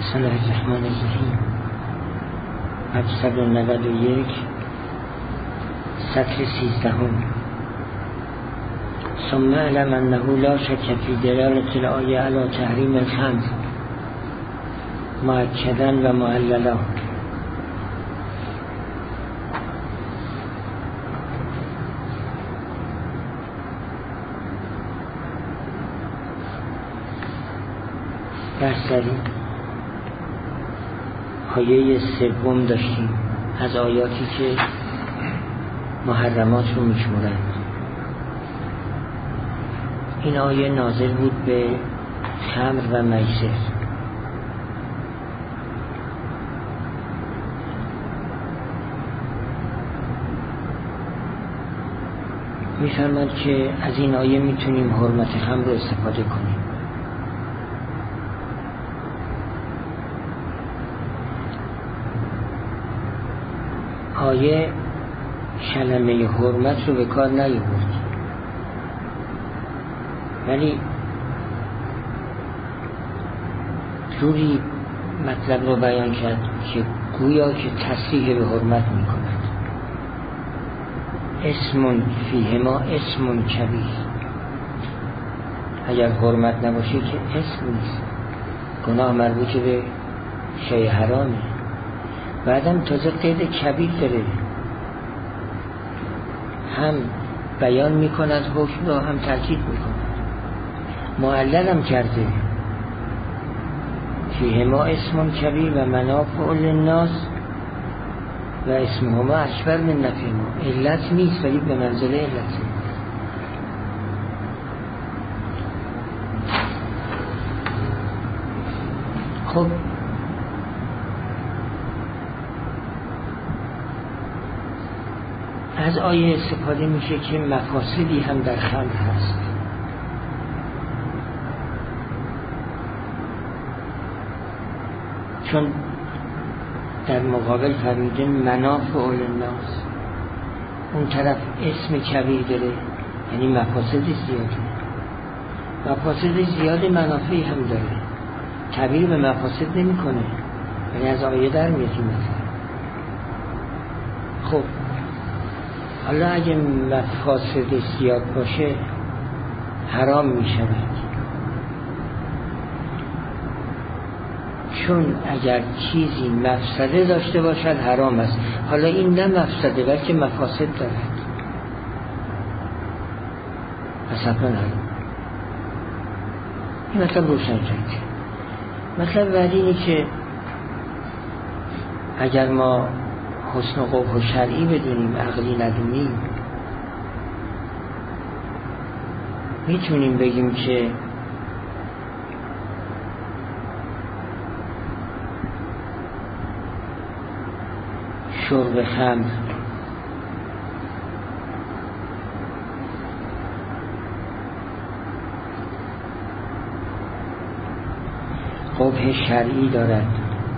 بسم الله الرحمن الرحیم. 791 سطر 13. ثم اعلم انه لا شک فی دلالة الآیه علی تحریم الخمر مؤکدا و معللا. بحث داریم آیه سوم داشتیم از آیاتی که محرمات رو میشمرند. این آیه نازل بود به خمر و میسر. میفرماد که از این آیه میتونیم حرمت خمر رو استفاده کنیم. آیه کلمه حرمت رو به کار نیاورد، ولی جوری مطلب رو بیان کرد که گویا که تصریح به حرمت می کند. اسم فیهما اسم کبیر. اگر حرمت نباشه که اسم نیست، گناه مربوط به شیء حرامه. بعدم تازه قید کبیر داره، هم بیان میکند حکم را هم تاکید میکند. معلل هم کرده فیهما اسم کبیر و منافع للناس و اسمهما اکبر من نفعهما. علت نیست ولی به منزله علت. خب از آیه استفاده میشه که مفاسدی هم در خمر هست. چون در مقابل فرمیده منافع للناس، اون طرف اسم کبیر داره، یعنی مفاسد زیاده. مفاسد زیاده منافعی هم داره. کبیر به مفاسد نمی کنه، یعنی از آیه در میاد این مثلا. خب حالا اگه مفاسد زیاد باشه حرام می شود، چون اگر چیزی مفسده داشته باشد حرام است. حالا این نه مفسده بلکه مفاسد دارد، پس حتما حرام. این مطلب روشن شد. مطلب بعدی اینه که اگر ما حسن و قبح و شرعی بدونیم، عقلی ندونیم، میتونیم بگیم که شرب خمر قبح شرعی دارد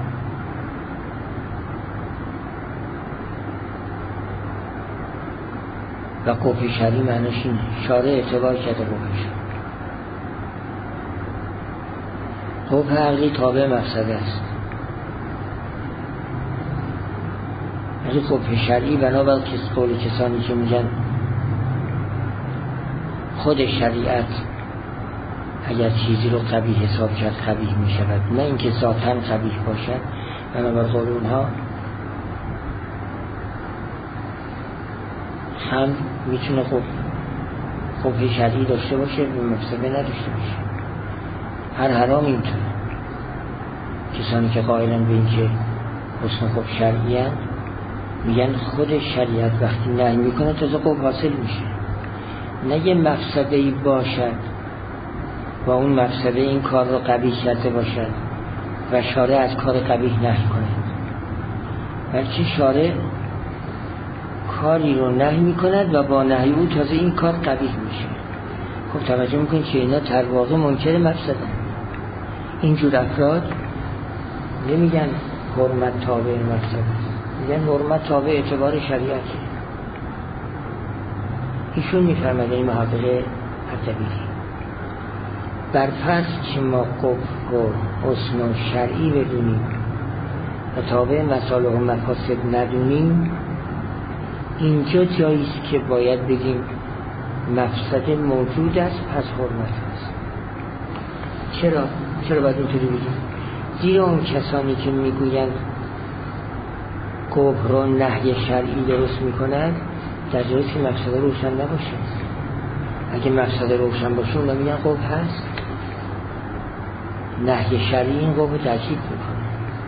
و قبح شرعی معنیش اینه شارع اعتبار کرده قبحش. قبح عقلی تابع مفسده است، ولی قبح شرعی بنابر قول کسانی که میگن خود شریعت اگر چیزی رو قبیح حساب کرد قبیح میشود، نه اینکه ذاتاً قبیح باشد. بنابر قول اونها هم میتونه قبح شرعی داشته باشه و مفسده نداشته باشه. هر حرام اینطوره. کسانی که قائلن به این که حسن و قبح شرعی هست میگن خود شریعت وقتی نهی میکنه تازه قبح حاصل میشه، نه یه مفسده‌ای باشد و اون مفسده این کار رو قبیح کرده باشد و شارع از کار قبیح نهی کنه، بلکه شارع کاری رو نهی میکند و با نهی او تازه این کار قبیح میشه. خب توجه میکنید که اینا در واقع منکر مفسده. اینجور افراد نمیگن حرمت تابع مفسده، میگن حرمت تابع اعتبار شریعته. ایشون میفرماده این محقق اردبیلی بر فرض که ما قبح و حسن و شرعی بدونیم و تابع مصالح و مفاسد ندونیم، اینجا جایی است که باید بگیم مفسده موجود است پس حرمت است. چرا باید اینطوری بگیم؟ زیرا اون کسانی که میگویند قبح را نهی شرعی درست میکنند، در جایی که مفسده روشن نباشه. اگه مفسده روشن باشه اونا میگن قبح هست، نهی شرعی این قبح تأکید میکنه.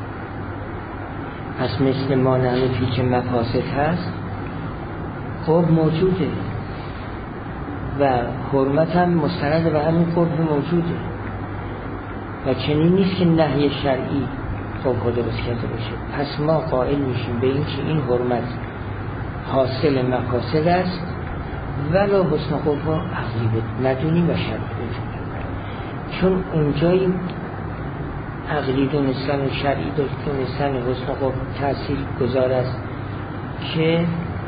پس مثل ما نهی که مفاسد هست، قبح موجوده و حرمت هم مستند به همین قبح موجوده و چنین نیست که نهی شرعی قبح درست کرده باشه. پس ما قائل میشیم به این که این حرمت حاصل مفاسد است ولو حسن قبح را عقلی ندونیم و شرعی بدونیم، چون اونجایی عقلی دونستن و شرعی دونستن حسن قبح تأثیر گذار است که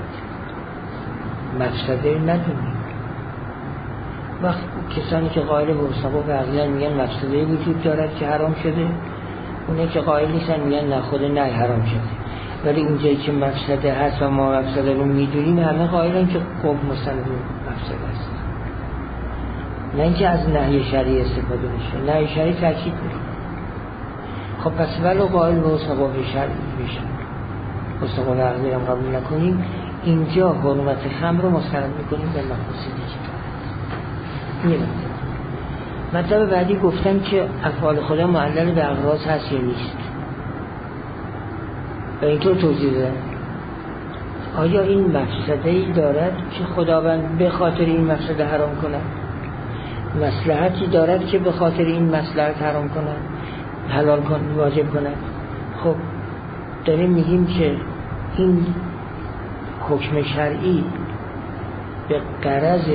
مفسده ندونیم. وقت کسانی که قائل به حسن قبح عقلی میگن مفسده وجود دارد که حرام شده، اونه که قائل نیستن میگن نه خود نه حرام شده. ولی اونجایی که مفسده هست و ما مفسده رو میدونیم همه قائلن که قبح مستند مفسده است، نه اینکه از نهی شرعی استفاده میشه. نهی شرعی تاکید میکنه. خب پس ولو قائل به حسن قبح شرعی بشه، حسن قبح عقلی رو قبول نکنیم، اینجا حرمت خمر رو مستند میکنیم به مفاسدی که داره. مطلب بعدی گفتم که افعال خدا معلل به اغراض هست یا نیست، و اینطور توضیح دادم آیا این مفسده‌ای دارد که خداوند به خاطر این مفسده حرام کند، مصلحتی دارد که به خاطر این مصلحت حرام کند، حلال کند، واجب کند. خب داریم میگیم که این حکم شرعی به غرض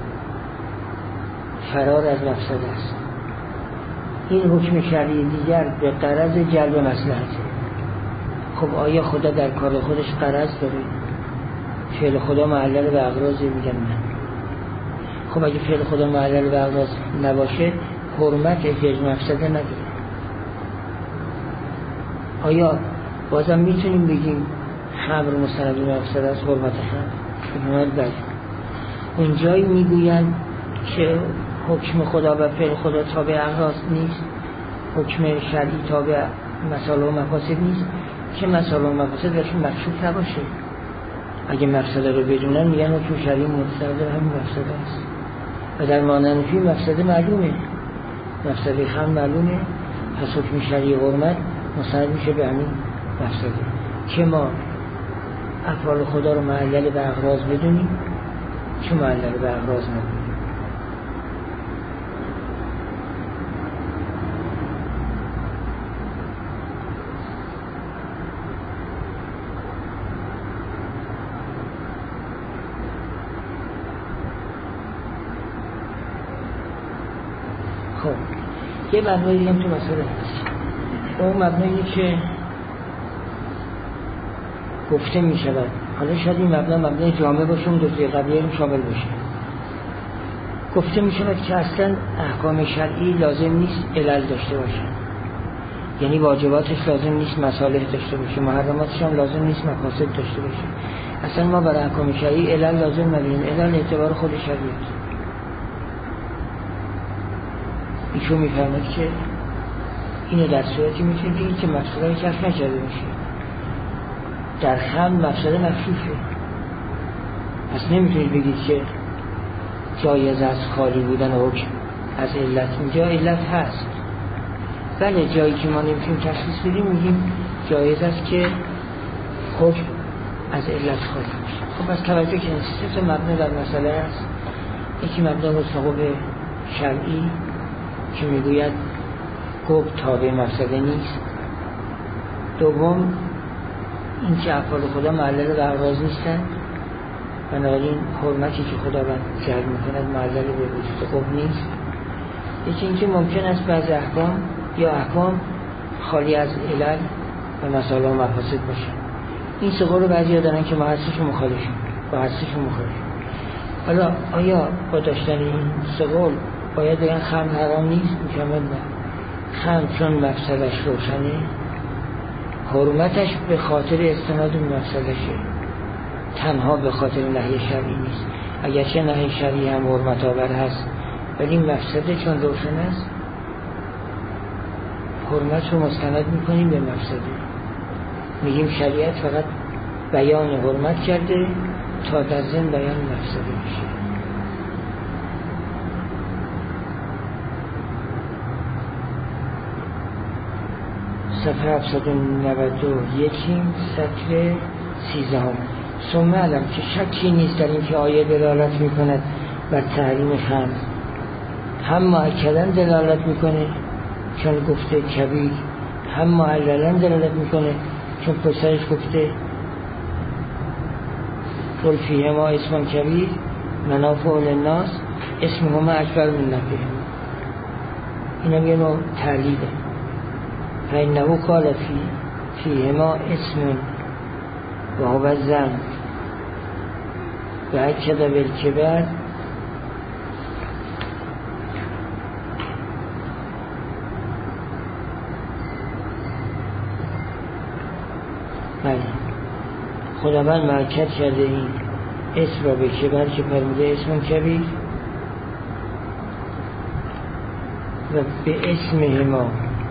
فرار از مفسده است، این حکم شرعی دیگر به غرض جلب مصلحته. خب آیا خدا در کار خودش غرض داره؟ فعل خدا معلل به اغراض؟ میگن نه. خب اگه فعل خدا معلل به اغراض نباشه حرمت احتیاج مفسده نداره. آیا بازم میتونیم بگیم خمر مستند به مفسده است، حرمت خمر؟ بله. اونجایی میگوین که حکم خدا و فعل خدا تابع اغراض نیست، حکم شرعی تابع مصالح و مفاسد نیست که مصالح و مفاسد درشون مکشوف نباشه. اگه مفسده رو بدونن میگن حکم شرعی مستند به همین مفسده است و در ماننفی مفسده معلومه، مفسده خمر معلومه، پس حکم شرعی حرمت مستند میشه به همین مفسده که ما افعال خدا رو معلل به اغراض بدونیم چون معلل به اغراض ندونیم. خب یه مبنایی دیگه هم تو مسئله هست، اون مبنایی که گفته می شود، حالا شاید این مبنای جامع باشه، اون دوزی قبلیه رو شامل باشه. گفته می شود که اصلا احکام شرعی لازم نیست علل داشته باشه، یعنی واجباتش لازم نیست مصالح داشته باشه، محرماتش هم لازم نیست مفاسد داشته باشه. اصلا ما برای احکام شرعی علل لازم نداریم، علل اعتبار خود شریعت. ایشون میفرماید که اینو در صورتی میتونید بگید که مفسده کشف نکرده باشه. در خمر مفسده مکشوفه، پس نمیتونید بگید که جایز از خالی بودن حکم از علت. اینجا علت هست، بله جایی که ما نمیتونیم تشخیص بدیم میگیم جایز است که حکم از علت خالی باشه. خب از توجه که سه تا مبنا در مسئله هست، یکی مبنا حسن قبح شرعی که میگوید قبح تابع مفسده نیست، دوم این که افعال خدا معلل به اغراض نیستن، بنابراین حرمتی که خداوند جعل میکند معلل به وجود قبح نیست. یکی این که ممکن است بعض احکام یا احکام خالی از علل و مصالح و مفاسد باشن. این سه قول رو بعضی دارن که ما هستشون مخالفیم، با هستشون مخالفیم. حالا آیا با داشتن این سه قول باید بگن خمر حرام نیست؟ میشم نه. خمر چون مفسدش روشنه، حرمتش به خاطر استناد به مفسدشه، تنها به خاطر نهی شرعی نیست. اگرچه نهی شرعی هم حرمت آور هست، ولی مفسده چون روشن است حرمت رو مستند میکنیم به مفسده. میگیم شریعت فقط بیان حرمت کرده تا در ضمن بیان مفسده میشه. صفحه 791 سطر 13. ثم علم که شکی نیست در این که آیه دلالت میکند بر تحریم خمر، هم مؤکداً دلالت میکنه چون گفته کبیر، هم معللاً دلالت میکنه چون پسرش گفته قل فیهما اسم کبیر منافع للناس اسمهما اکبر من نفعهما. اینا یه نوع تعلیله. فإنه قال فیهما اسم و هو الذنب و اکد بالکبر بله خداوند مؤکد کرده این اسم را به کبر که فرموده اسم کبیر و به اسمهما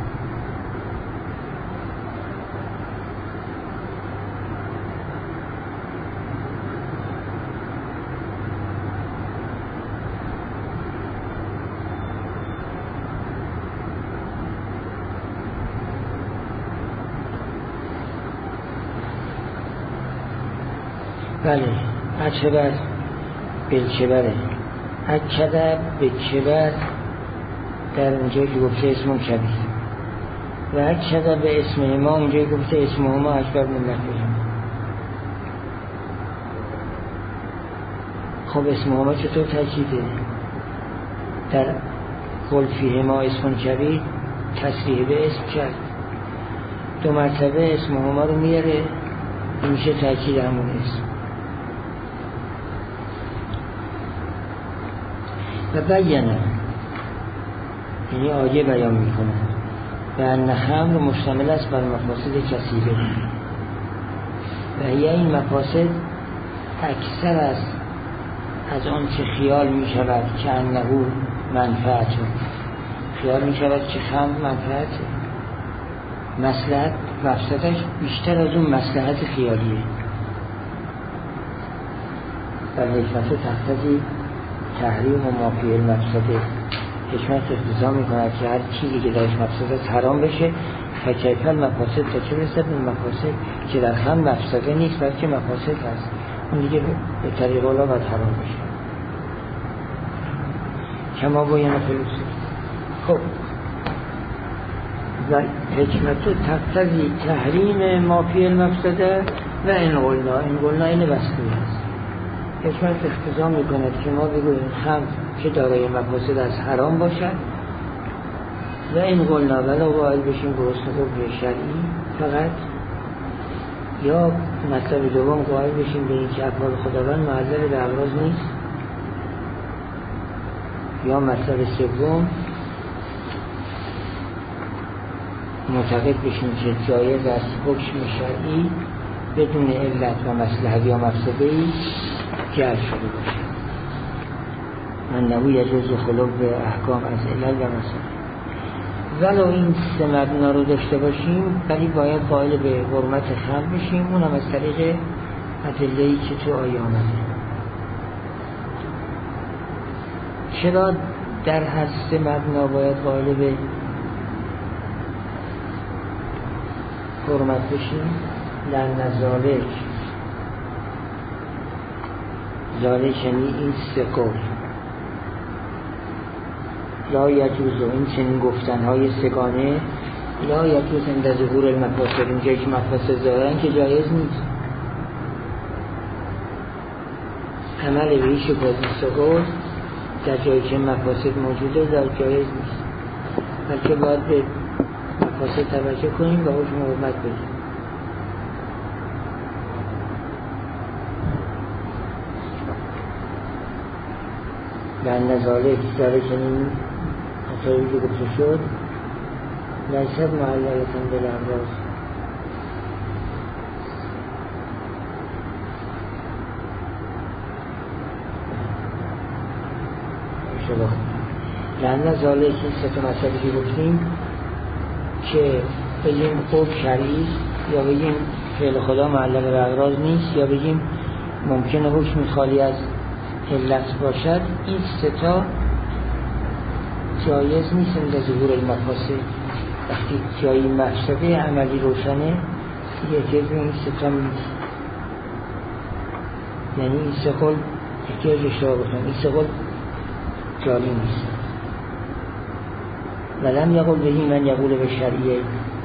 بله اکبر بالکبره، اکده به کبر در اونجایی که گفته اسم کبیر و اکده به اسمهما اونجایی که گفته اسمهما اکبر من نفعهما. خب اسمهما چطور تاکیده؟ در قل فیهما اسم کبیر تصریح به اسم کرد، دو مرتبه اسمهما رو میاره، میشه تاکید همون اسم. و بیانه یعنی آیه بیان میکنه و ان خمر مشتمل است بر مفاسد کثیره و این مفاسد اکثر است از آن که خیال میشود که انه منفعت، خیال میشود که خمر منفعت، مصلحت مفسدش بیشتر از اون مصلحت خیالیه. و حکمت تقتضی تحریم و مافی المفسده، حکمت اقتضا میکند که هر چیزی که درش مفسده حرام بشه. فکیف المفاسد تا چه رسد به مفاسد که در هم مفسده نیست بلکه مفاسد هست، اون دیگه به طریق اولا باید حرام بشه. کما باید فلوسی. خب و حکمت تقتضی تحریم مافی المفسده و این قلنا این بسطوی هست. حکمت اقتضا میکند که ما بگوییم خمر که دارای مفاسد از حرام باشد و این قلنا ولا قائل بشیم به حسن قبل شرعی فقط، یا مطلب دوم قائل بشیم به این که افعال خداوند معلل به ابراز نیست، یا مطلب سوم معتقد بشیم که جایز است حکم شرعی بدون علت و مصلحت یا مفسده‌ای جعل شده باشه. من نبو یجوز خلوق به احکام از علل و مصلحت. ولو این سه مبنا رو داشته باشیم ولی باید قائل به حرمت خمر بشیم، اون هم از طریق ادله‌ای که تو آیه آمده. چرا در هر سه مبنا باید قائل به حرمت بشیم؟ لأن ذالک یعنی این سه قول لا یجوز، و این چنین گفتنهای سگانه لا یجوز عند ظهور المفاسد، اینجایی که مفاسد ظاهرن که جایز نیست. عمل به هیچ سه قول در جایی که مفاسد موجوده در جایز نیست، بلکه باید به مفاسد توجه کنیم و حکم حرمت بدیم. لأن ذلك این اطلاعی که گفته شد لیست معلقة بالأمراض لأن ذلك این سه تا مسئله که گفتیم که بگیم حکم شرعی یا بگیم فعل خدا معلق بالأغراض نیست یا بگیم ممکنه حکم خالی از علت باشد، این سه تا جایز نیست در ظهور المفاسد. وقتی جایی مفسده عملی روشنه یه احتیاج به این سه تا نیست. یعنی این سه قول احتیاج اشتباه بکنم، این سه قول جاری نیست. ولم یقول بهی من یقول به شرعیه،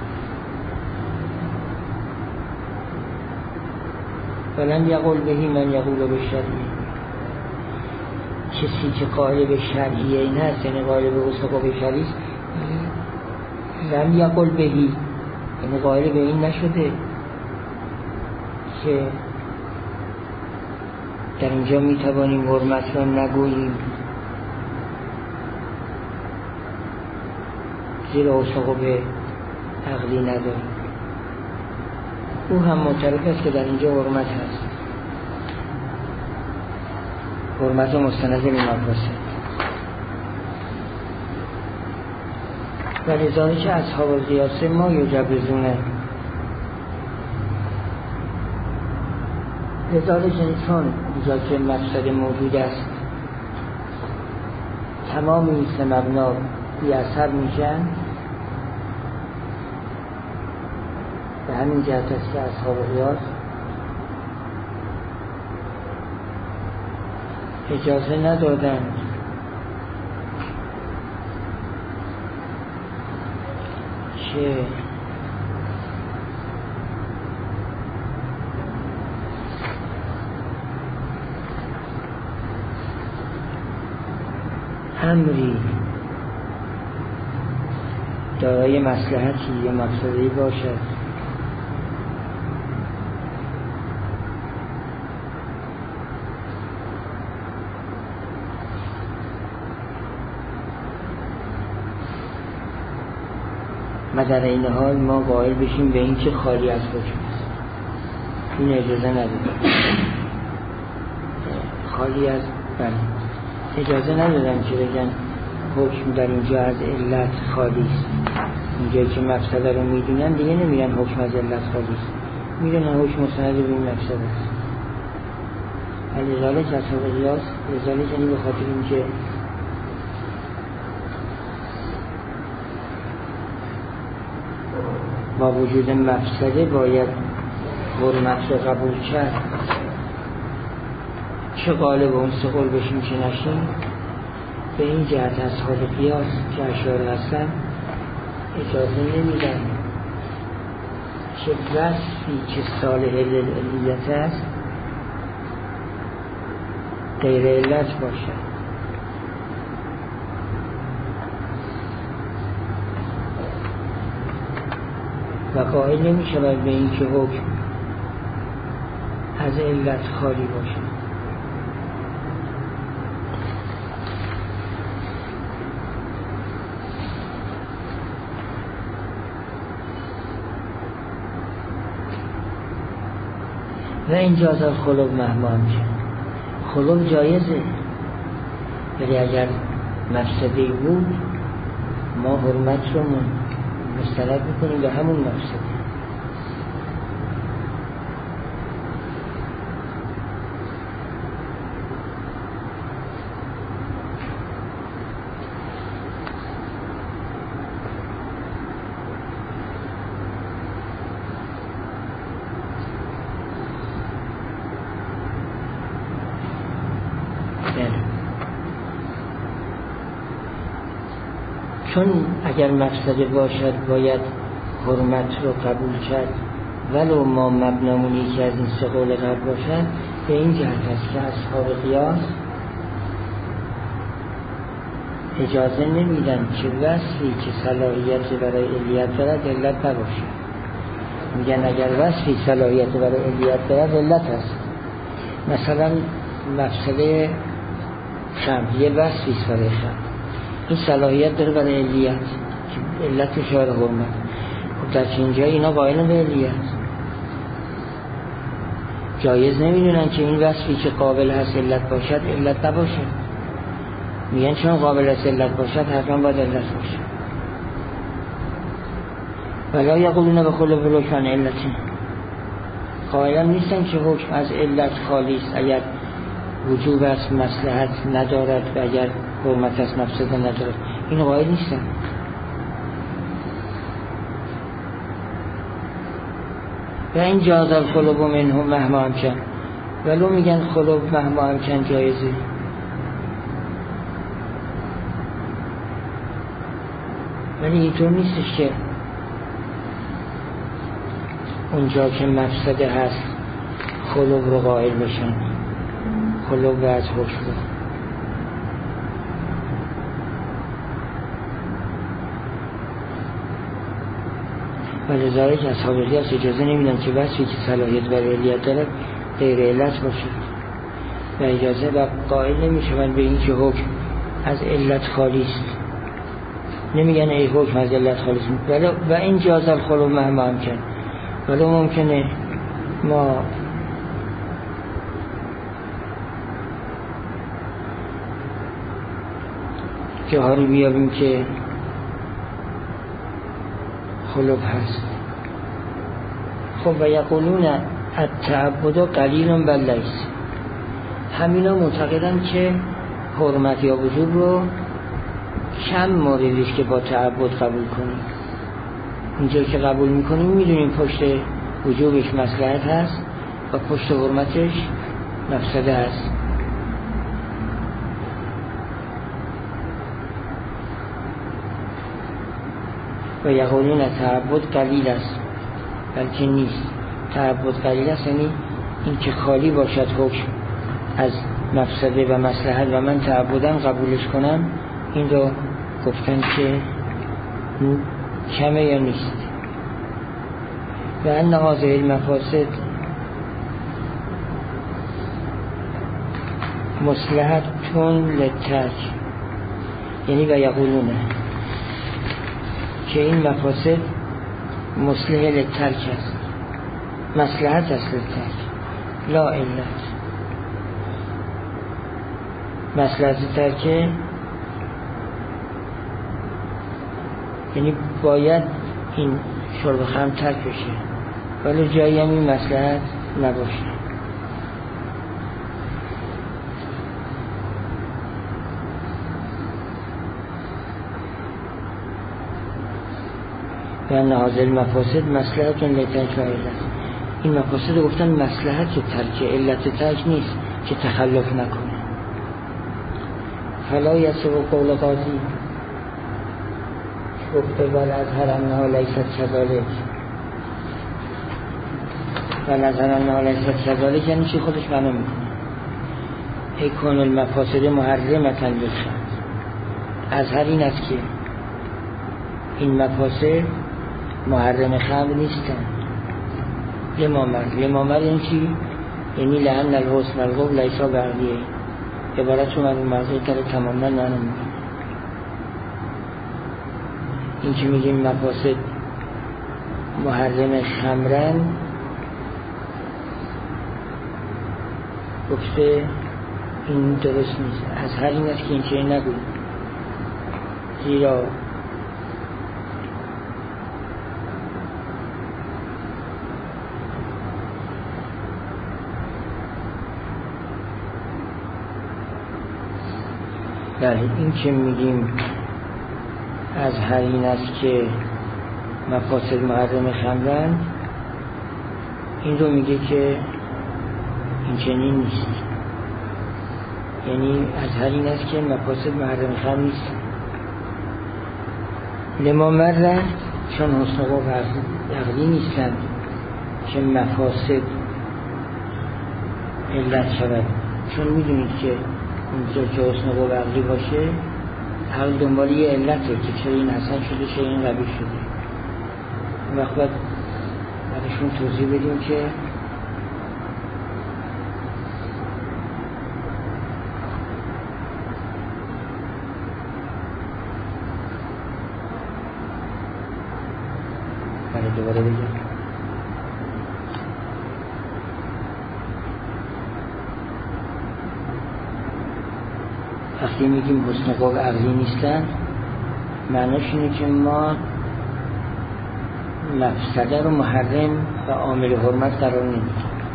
ولم یقول بهی من یقول به شرعیه. کسی که قائل به شرعیه این هست، یعنی قائل به وثق به شرعی، لم یقول بهی یعنی قائل به این نشده که در اینجا میتوانیم حرمت را نگوییم زیرا وثق به عقلی نداریم. او هم معترف است که در اینجا حرمت هست، حرمت مستند به مفاسد. و لذلك اصحاب القیاس ما یجوزونه، لذلك چون اینجا که مفسد موجود است تمام این سه مبنا بی اثر میشن، به همین جهت است که اصحاب قیاس اجازه ندادند که امری دارای مصلحتی یا مقصدی باشد و در این حال ما قائل بشیم به این که خالی از حکم است، این اجازه ندادم. خالی از اجازه ندادم که بگن حکم در اینجا از علت خالی است. اینجایی که مفسده رو میدونن دیگه نمیرن حکم از علت خالی است، میدونن حکم مستند به این مفسده است. لذالک اصحاب قیاس، لذالک یعنی به خاطر اینکه با وجود مفسده باید حرمت رو قبول کرد، چه غالب اون سه قول بشیم چه نشیم. به این جهت اصحاب قیاس که اشاعره هستن اجازه نمیدن که وصفی که صالح للعلیت است غیر علت باشد. و قائل نمی شود به این که حکم از علت خالی باشد. و این جاز الخلق مهمان خلق جایزه، ولی اگر مفسده بود ما حرمت رو مستند میکنیم به همون مفسده. چون اگر مفسده باشد باید حرمت رو قبول کرد ولو ما مبنامونی که از این سه قول قبل باشد. به این جهت است که اصحاب قیاس اجازه نمیدن که وصفی که صلاحیت برای علیت دارد علت نباشد. میگن اگر وصفی صلاحیت برای علیت دارد علت است. مثلا مفسده خمر یه وصفیست برای خمر، این صلاحیت داره برای علیت که علت شعر حرمت. خب در اینجا اینا قائلن به علیت، جایز نمیدونن که این وصفی که قابل هست علت باشد علت نباشد، میگن چون قابل هست علت باشد حتما باید علت باشد. ولا یقولون به خلو بالحکم عن علتی، قائلن نیستن که حکم از علت خالی است، اگر وجوب است مصلحت ندارد و اگر حرمت است مفسده ندارد، این قائل نیستن. و این جاز الخلو منه مهما امکن، ولو میگن خلو مهما امکن جایزه، ولی اینطور نیستش که اونجا که مفسده هست خلو رو قائل بشن، خلو از حکم رو. ولذلك اصحاب القیاس اجازه نمیدن که وصفی که صلاحیت برای علیت دارد غیر علت باشد و اجازه و قائل نمیشوند به این که حکم از علت خالی است، نمیگن ای حکم از علت خالی است. و این جاز الخلو مهما امکن، ولو ممکنه ما جاهاری بیابیم که خلوب هست. خب و یقولون التعبد قلیل بل لیس، همینا معتقدن که حرمت یا وجوب رو کم موردیش که با تعبد قبول کنیم، اینجا که قبول میکنیم میدونیم پشت وجوبش مصلحت هست و پشت حرمتش مفسده هست. و یقولون تعبد قلیل است بلکه نیست، تعبد قلیل است یعنی این که خالی باشد حکم از مفسده و مصلحت و من تعبداً قبولش کنم، این رو گفتن که کمه یا نیست. و ان هذه المفاسد مصلحتون للترک، یعنی و یقولونه که این مفاسد مصلحه للترک است، مصلحت است للترک لا علت. مصلحت ترک یعنی باید این شرب خمر ترک بشه ولی جایی هم این مصلحت نباشه. و ان هذه المفاسد مصلحتون لترک و علت، این مفاسد گفتن مصلحت ترک، علت ترک نیست که تخلف نکنه. فلا یسو قول قاضی گفته ول اظهر انها لیست کذالک، ول اظهر انها لیست کذالک یعنی چی؟ خودش معنا میکنه ای کون المفاسد محرمتن للخمر، اظهر این است که این مفاسد محرم خمر نیستن. لمامر این چی؟ یعنی لعن الحسن القبل لیسا بغلیه، عبارت شما از موضوع کرده تماما نانو میگه. این که میگیم مفاسد محرم خمرن گفته این درست نیست، از هر این است که این چه نگوید، زیرا این که میگیم از هر این است که مفاسد محرم خمرن، این رو میگه که این چنین نیست، یعنی از هر این است که مفاسد محرم خمر نیست. لما مره چون حسن قبل عقلی نیستن که مفاسد علت شود، چون میدونید که اونجا که حسن قبل عقلی باشه حال دنبال یه علته که چرا این حسن شده چرا این قبیح شده. وقت باید برشون توضیح بدیم که دوباره بگم. وقتی میگیم حسن خلق عقلی نیستن، معناش اینه که ما مفسده رو محرم و عامل حرمت قرار نمیدیم.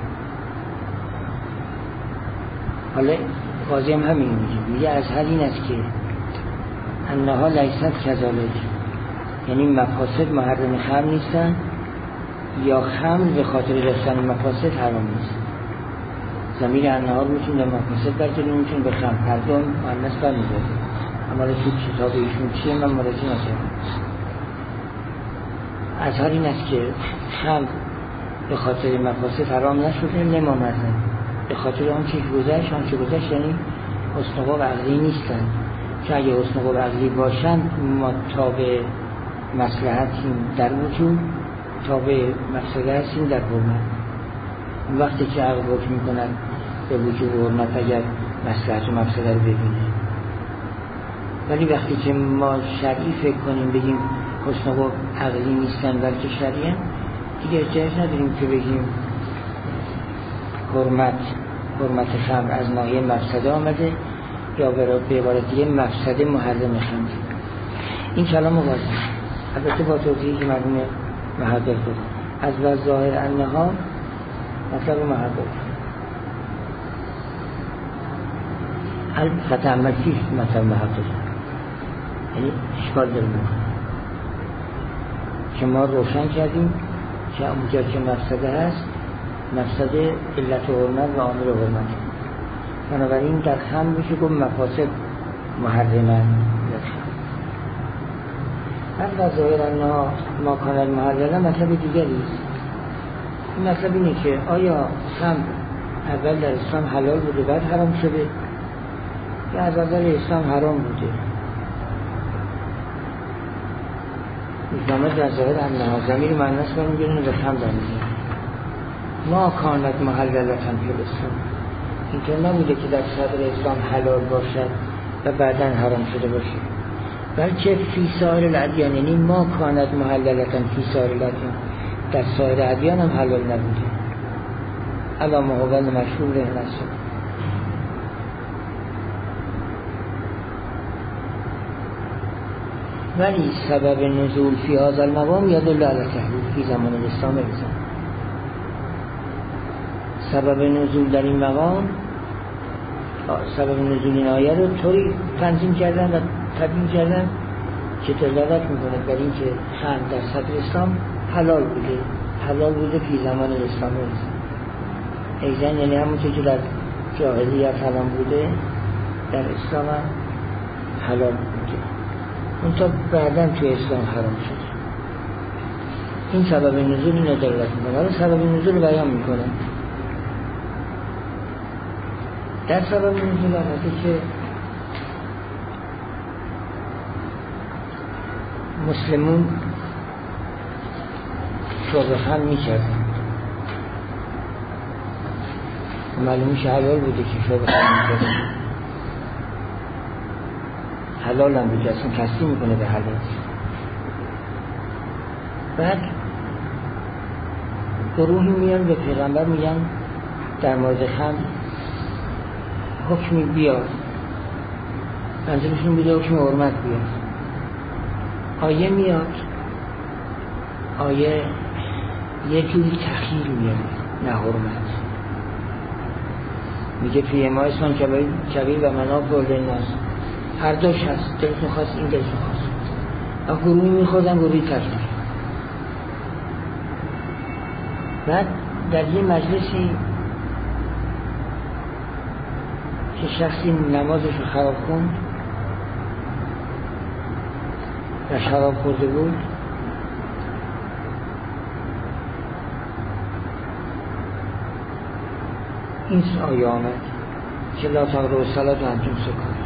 حالا قاضی هم همین میگه از هر این است که انها لیست کذالک، یعنی مفاسد محرم خمر نیستن یا خمر به خاطر داشتن مفاسد حرام نیست. ضمیر انها رو میتونه به مفاسد برگردیم، میتونه به خمر، هر دو مؤنث برمیگرده. اما تو کتاب ایشون چیه من مراجعه نکردم. از هر این است که خمر به خاطر مفاسد حرام نشده، نمامزن به خاطر آن چه گذشت یعنی حسن خلق عقلی نیستن. که اگه حسن خلق عقلی باشن ما تابع مصلحتیم در وجود، تابع مفسده هستیم در حرمت. وقتی که عقل حکم میکنن به وجود حرمت اگر مصلحت و مفسده رو ببینه. ولی وقتی که ما شرعی فکر کنیم بگیم حسن خلق عقلی نیستن بلکه شرعی، دیگه احتیاج نداریم که بگیم حرمت خمر از ناحیه مفسده آمده یا به عبارت دیگه مفسده محرم خمر. این کلام واضحه، البته با توضیحی که مرحوم محقق بود. از ظاهر انها مطلب محقق البته عمل فیش مطلب محقق، یعنی اشکال داریم که ما روشن کردیم که اونجا که مفسده هست، مفسده علت حرمت و عامل حرمت. بنابراین در خمر میشه گفت مفاسد محرمن. از ظاهر انها ما کانال محرمه مطلب دیگری است. این مطلب اینه که آیا خمر اول در اسلام حلال بوده بعد حرام شده یا از اول اسلام حرام بوده؟ اسلامت در ظاهر انها ضمیر مؤنث برمیگردونه به خمر برمیگردونه. ما کانت محللتن فی الاسلام، اینطور نبوده که در صدر اسلام حلال باشد و بعداً حرام شده باشه، بلکه فی سایر الادیان، یعنی ما کانت محللتن فی سایر الادیان، در سایر ادیان هم حلال نبوده. علامه هوال مشهور نشد. ولی سبب نزول فی هذا المقام یدل علی تحلیل فی زمان الاسلام الزام. سبب نزول در این مقام، سبب نزول این آیه رو طوری تنظیم کردن و تبیین کردن که دلالت میکنه بر این که خمر در صدر اسلام حلال بوده فی زمان اسلام ایزن، یعنی همونطور که در جاهلیت حرام بوده در اسلام هم حلال بوده، اون تا بعداً تو اسلام حرام شد. این سبب نزول این دلالت میکنه. حالا سبب نزول رو بیان میکنه. در سبب نزول هستی که مسلمون شرب خمر میکردن، معلوم میشه حلال بوده که شرب خمر میکردن، حلال هم بوده، اصلا کسی میکنه به حلال. بعد گروهی میان به پیغمبر میگن در مورد خمر حکمی بیار، منظورشون بیده حکم حرمت بیار. آیه میاد، آیه یه جوری تخییر میاد، نه حرمت. میگه فی ما اسمان کبیر و منافع للناس، هر دوش هست، دلتون خواست این دلتون خواست. و گروهی میخوردن گروهی تخییر. بعد در یه مجلسی که شخصی نمازش رو خراب خوند و شراب خورده بود، این آیه آمد که لا تقربوا الصلاة وانتم سکارى.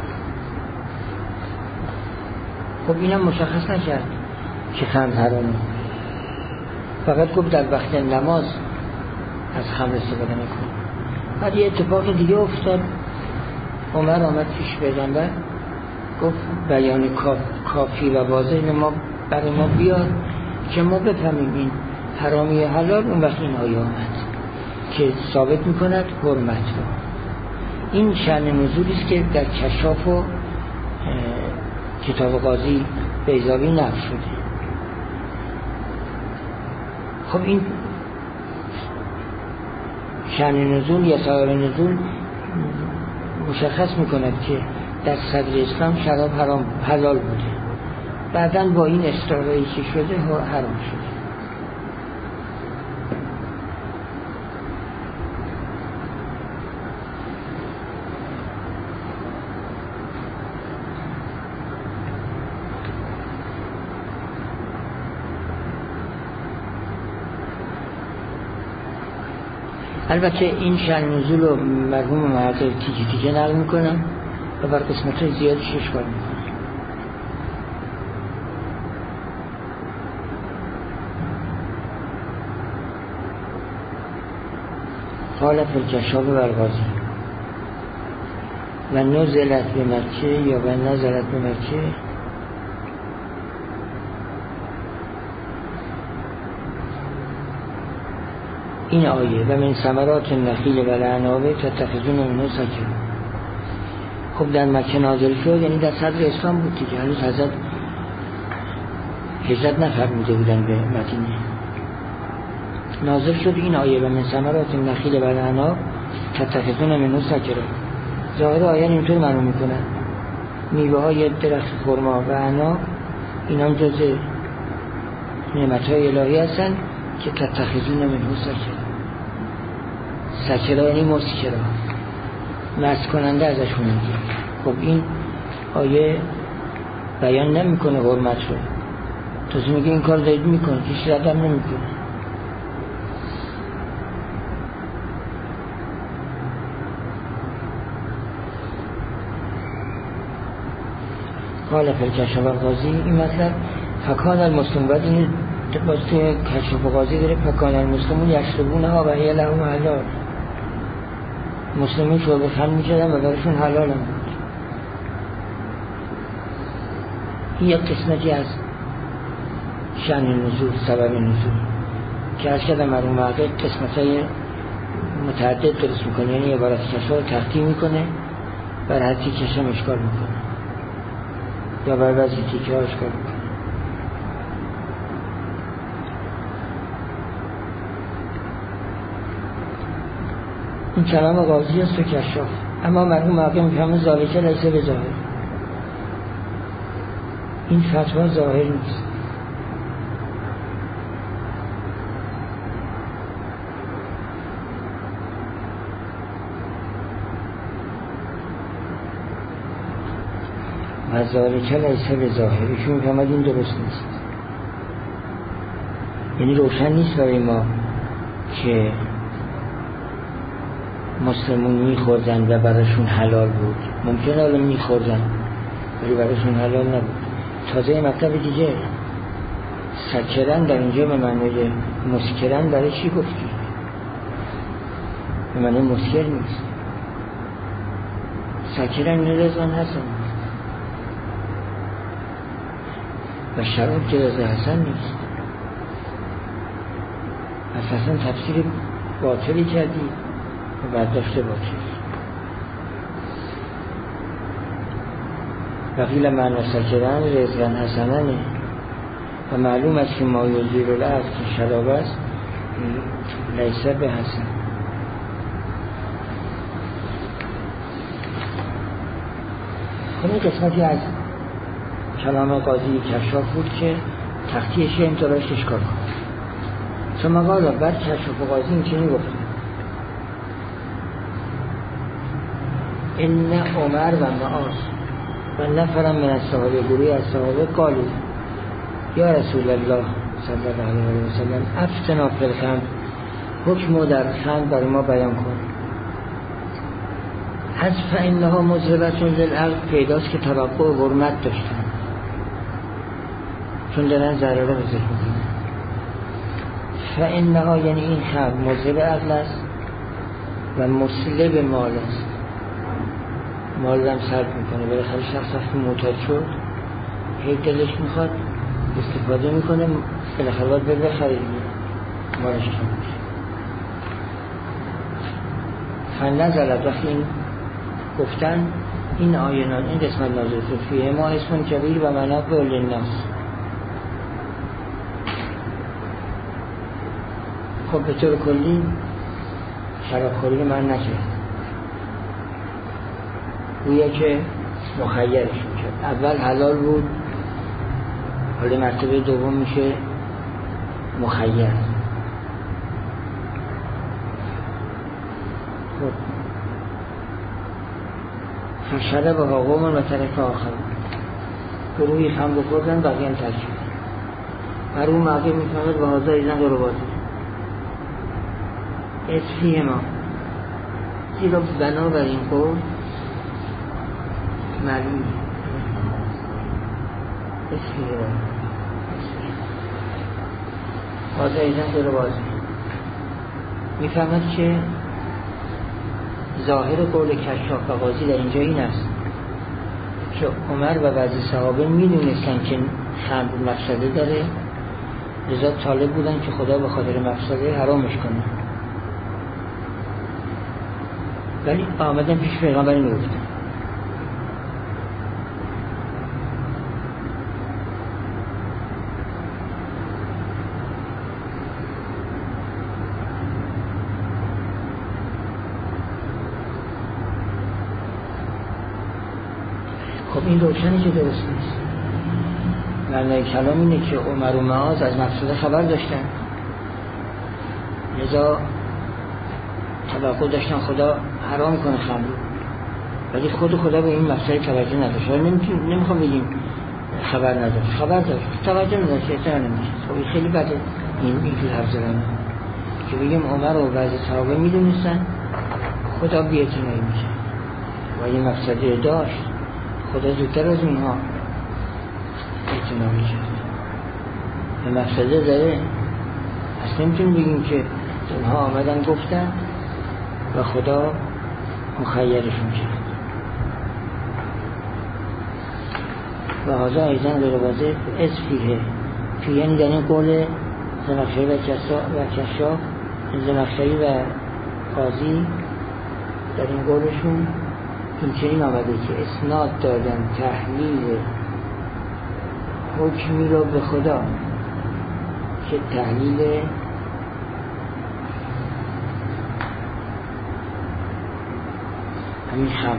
خب اینم مشخص نکرد که خمر حرامه، فقط گفت در وقت نماز از خمر استفاده نکن. بعد یه اتفاق دیگه افتاد، عمر آمد پیش پیغمبر گفت بیان کافی و واضح ما برای ما بیاد که ما بفهمیم این حرامی و حلال، اون وقت این آیه آمد که ثابت میکند حرمت رو. این شأن نزولی است که در کشاف و کتاب قاضی بیضاوی نقل شده. خب این شأن نزول یا سبب نزول مشخص میکند که در صدر اسلام شراب حلال بوده، بعداً با این استعاره‌ای که شده حرام شده. البته این شأن نزول رو مرحوم محقق تیکه تیکه نقل میکنم و بر قسمت زیادش اشکال میکنم. قال فی الکشاف والغازی و نزلت به مکه یا و نزلت به مکه این آیه و من ثمرات النخیل و الاعناب تتخذون منه سکرا. خب در مکه نازل شد، یعنی در صدر اسلام بود دیگه، هنوز حضرت هجرت نفرموده بودن به مدینه. نازل شد این آیه و من ثمرات النخیل و الاعناب تتخذون منه سکرا. ظاهر آیه اینطور معلوم میکنن میوه های درخت خرما و عناب اینا هم جزء نعمت‌های الهی هستن که تتخذون منه سکرا. سکرا یعنی مسکرا، مست کننده ازشون میگه. خب این آیه بیان نمیکنه حرمت رو، تو میگه این کار دارید میکنه، کسی ردم نمیکنه. قال فی الکشاف والغازی، این مطلب فکان المسلمون، بعد این باز توی کشاف و غازی داره فکان المسلمون یشربونها و هی لهم حلال، مسلمین شرب خمر می‌کردن و براشون حلال هم بود. این یک قسمتی از شأن نزول، سبب نزول که از کردم مرحوم محقق قسمت‌های متعدد درست میکنه، یعنی عبارت کشا رو تقطیع میکنه، بر هر تیکش هم اشکال میکنه یا بر بعضی تیکه ها اشکال میکنه. این کلام قاضی است و کشاف. اما مرحوم محقق میفهمه ذالکه لیسه به ظاهر، این فتوا ظاهر نیست. و ذالکه لیسه به ظاهر، ایشون میفهمه این درست نیست، یعنی روشن نیست برای ما که مسلمون میخوردن و براشون حلال بود. ممکنه حالا میخوردن ولی براشون حلال نبود. تازه مطلب دیگه، سکرن در اینجا به معنی مسکرن برای چی گفتی؟ به معنی مسکر نیست. سکرن رضوان حسن و شراب که رضا حسن نیست. اساسا تفسیر باطلی کردی و برداشته باطل. وقیل معنی سکرن رضوان حسننه و معلوم است که ما یزیر العقل که شراب است لیسه به حسن. این قسمتی از کلام قاضی کشاف بود که تختیش امتراش اشکال کنه. ثم قال بعد کشاف و قاضی این چنین گفت ان عمر و معاذ و نفرم من الصحابه، گروهی از صحابه قالوا یا رسول الله صلی الله علیه و سلم افتنا فی الخمر، حکم در خمر برای ما بیان کن. از فانها مذهبة للعقل، پیداست که توقع و حرمت داشتن چون دارن ضرره به ذکر میکنن. فانها یعنی این خمر مذهب عقل است و مسلب مال است، مال هم صرف میکنه. بالاخره شخص وقتی معتاد شد هی دلش میخواد استفاده میکنه، بالاخره باید بره خریدی. احوالش چه میشه. فنزلت، وقتی این گفتن این آیه این قسمت نازل شد فیه ما اسم کبیر و منافع للناس. خب به طور کلی شرابخوری رو من نکرد، گویا که مخیرش میکرد. اول حلال بود، حالا مرتبه دوم میشه مخیر. خب فشرب و قوم و ترک آخر، گروهی هم بخوردن بقیه هم ترک شد. بر اون موقع میفهمد و حاضر ایزن قرباتی اسفیه ما، زیرا بنابر این قول معلوم اسفیه ما حاضر ایزن قرباتی میفهمد که ظاهر قول کشاف و قاضی در اینجا این است که عمر و بعضی صحابه میدونستن که خمر مفسده داره، لذا طالب بودن که خدا به خاطر مفسده حرامش کنه، ولی آمدن پیش پیغمبر میگفتن. خب این روشنی که درست نیست. معنی کلام اینه که عمر و معاذ از مفسده خبر داشتن، لذا توقع داشتن خدا حرام کنه خمر، ولی خدا به این مفسده توجه نداشت. نمیخوام بگیم خبر نداشت، خبر داشت، توجه نداشت، احترام نمیشه. خب خیلی بده این که حرف زدن که بگیم عمر و بعضی صحابه میدونستن خدا بی‌اعتنایی میشه و این مفسده داشت، خدا زودتر از اونها اعتنا میکرد به مفسده داره. اصلا نمیتونیم بگیم که اونها آمدن گفتن و خدا مخیرشون کرد. و حاضر ایزن غیر واضح اسفیه فیه، یعنی در این قول زمخشری و کشاف، زمخشری و قاضی در این قولشون این چنین آمده که اسناد دادن تحلیل حکمی رو به خدا که تحلیل همین خمر،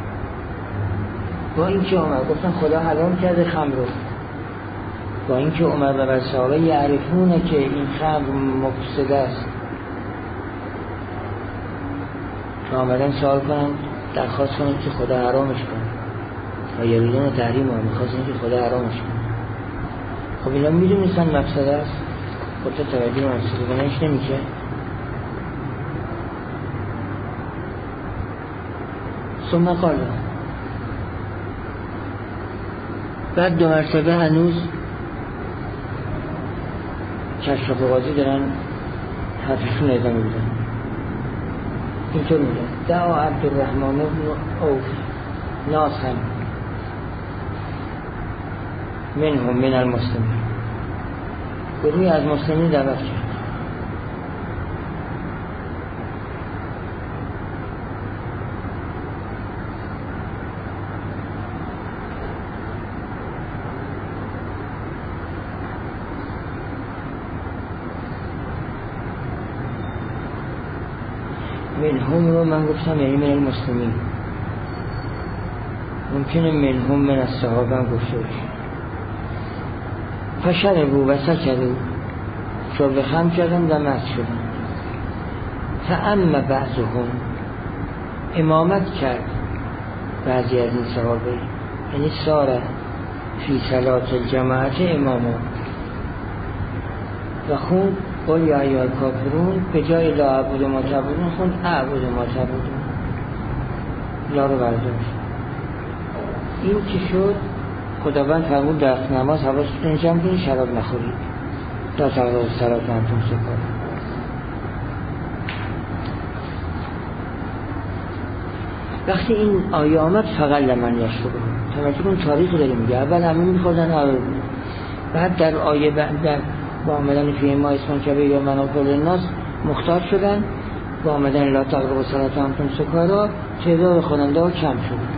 با این که عمر گفتن خدا حرام کرده خمر رو، با این که عمر و بعض صحابه یعرفونه که این خمر مفسد است، که آمدن سوال کنن درخواست کنن که خدا حرامش کنه و یریدون تحریم ها میخواستن که خدا حرامش کنه. خب اینا میدونستن مفسده است، خب تا توجه مفسده بنایش نمیشه. ثم قال، بعد دو مرتبه هنوز کشاف و قاضی دارن حرفشون ادامه میدن. اینطور میگن دعا عبدالرحمن بن عوف ناسا منهم من المسلمین، گروهی از مسلمین دعوت کرد. منهم رو من گفتم یعنی من المسلمین، ممکنه منهم من الصحابه هم گفته باشه. فشربوا و سکروا، شرب خمر کردن و مست شدن. فاما بعضهم، امامت کرد بعضی از این صحابه، یعنی ساره فی صلات الجماعت اماما، و خون قل یا ایها الکافرون، به جای لا اعبد ما تعبدون خوند اعبد ما تعبدون، لا رو برداشت. این که شد خداوند فرمود در نماز حواستون جمع کنید شراب نخورید تا تقضا صلات انتم سکارا. وقتی این آیه آمد فقط لمن یشرب، توجه کن تاریخ داره میگه، اول همه میخوردن، بعد در آیه در با آمدن فیه ما اسم کبیر یا منافع للناس مختار شدن، با آمدن لا تقربوا الصلاة وانتم سکارا تعداد خواننده ها کم شد.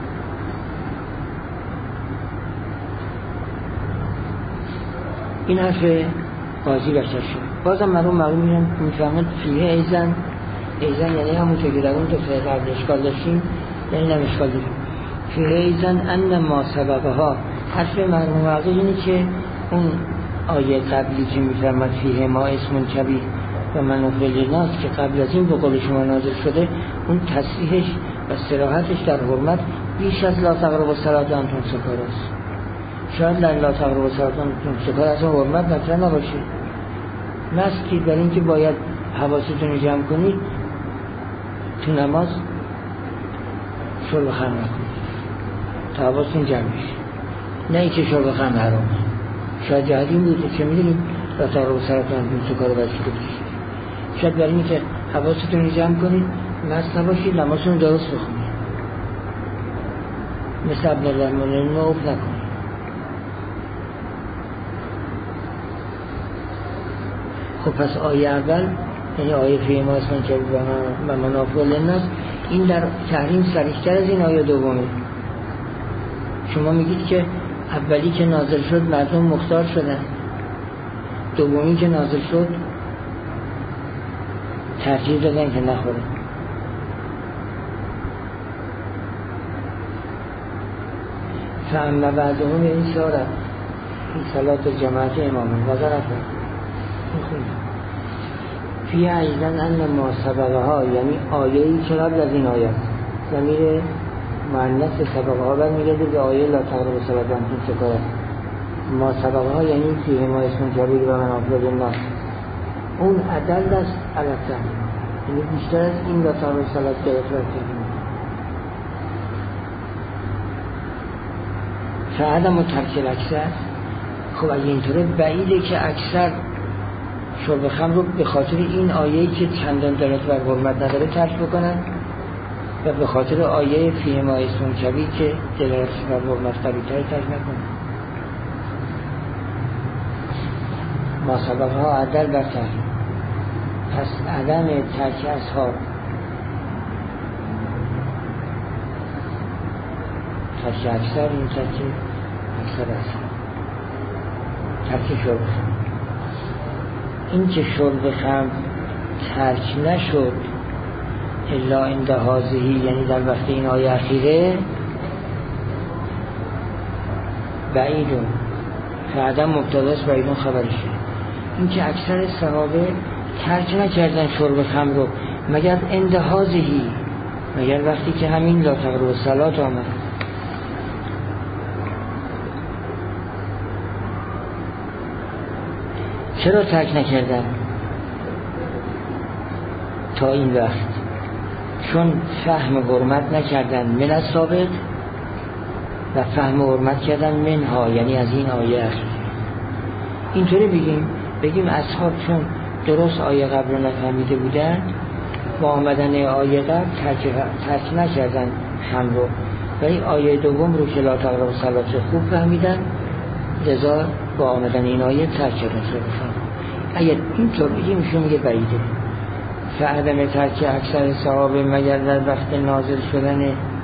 این حرف قاضی بشر شد. بازم معلوم میفهمد فیه ایزن یعنی همونطور که در اون دفعه قبل اشکال داشتیم، یعنی نم اشکال داریم. فیه ایزن ان ما سبقها، حرف مرموم عقل اینه که اون آیه قبلی که میفرماد فیه ما اسم کبیر و منافع للناس که قبل از این به قول شما نازل شده، اون تصریحش و صراحتش در حرمت بیش از لا تقربوا الصلاة وانتم سکارا است. شاید در لا تقربوا الصلاة وانتم سکارا از اون حرمت مطرح نباشه، مسکی برای اینکه باید حواستون رو جمع کنید تو نماز شرب خمر نکنید تا حواستون جمع بشه، نه اینکه شرب خمر حرامه. شاید جهت این بوده که میدونیم لا تقربوا الصلاة وانتم سکارا باید شروع بشه، شاید برای اینکه حواستون رو جمع کنید مست نباشید، نمازتون رو درست بخونید، مثل عبدالرحمن نوف نکنید. خب پس آیه اول یعنی آیه فیه ما اسم کبیر و منافع للناس این در تحریم صریح‌تر از این آیه دومه. شما میگید که اولی که نازل شد مردم مختار شدن، دومی که نازل شد ترجیح دادن که نخورن. فاما بعدهم این سارت این صلات جماعت امامه و ظرفه فی ایزن ان ما سبقها، یعنی آیه‌ای که قبل از این آیه ضمیر مؤنث سبقها برمیگرده به آیه لا تقربوا الصلاة وانتم سکارا. ما سبقها یعنی فیه ما اسم کبیر و منافع للناس، اون عدل است علتن، یعنی بیشتر از این لا تقربوا الصلاة گرفت کنیم. فعدم و ترک الاکثر، خب اگه اینطوره بعیده که اکثر شرب خمر رو به خاطر این آیه‌ای که چندان دلالت بر حرمت نداره ترک بکنن و به خاطر آیه فیه ما اسم کبیر که دلالت بر حرمت قوی‌تر ترک نکنن. ما سبقها عدل بر تحریم، پس عدم ترک اصحاب ترک اکثر این ترک اکثر است، ترک شرب خمر. این که شرب خمر ترک نشد الا عند هذه، یعنی در وقت این آیه اخیره، بعیدون فعدم مبتداست بعیدون خبرشه. این که اکثر صحابه ترک نکردن شرب خمر رو مگر عند هذه، مگر وقتی که همین لا تقربوا الصلاة آمد. چرا ترک نکردن تا این وقت؟ چون فهم حرمت نکردن من از سابق و فهم حرمت کردن منها، یعنی از این آیه اخیر. اینطوری بگیم اصحاب چون درست آیه قبل رو نفهمیده بودن، با آمدن آیه قبل ترک نکردن هم رو، ولی آیه دوم رو که لا تقربوا الصلاة خوب فهمیدن، لذا با آمدن این آیه ترک کردن شده. اگر اینطور بگیم میشه میگه بعیده. فعدم ترک اکثر صحابه مگر در وقت نازل شدن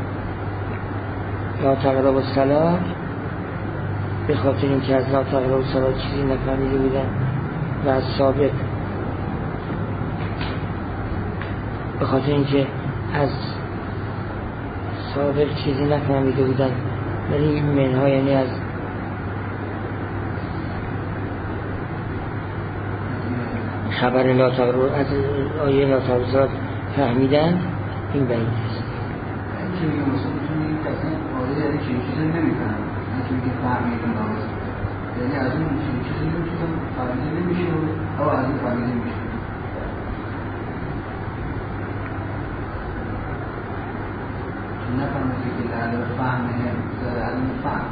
لا تقربوا الصلاة، به خاطر اینکه از لا تقربوا الصلاة چیزی نفهمیده بودن و از سابق به خاطر اینکه از سابق چیزی نفهمیده بودن، ولی این منها یعنی از خبر لا تقربوا از آیه لا تقربوا الصلاة فهمیدن، این بعید است. چون مثلا میتونید آیه یعنی چیزی نمیفهمن، چون که فهمیدن ناماز، یعنی از اون چیزی نمیشون فهمیده نمیشه او از اون فهمیده نمیشه. نفهمیده که در فهمه در اون فهم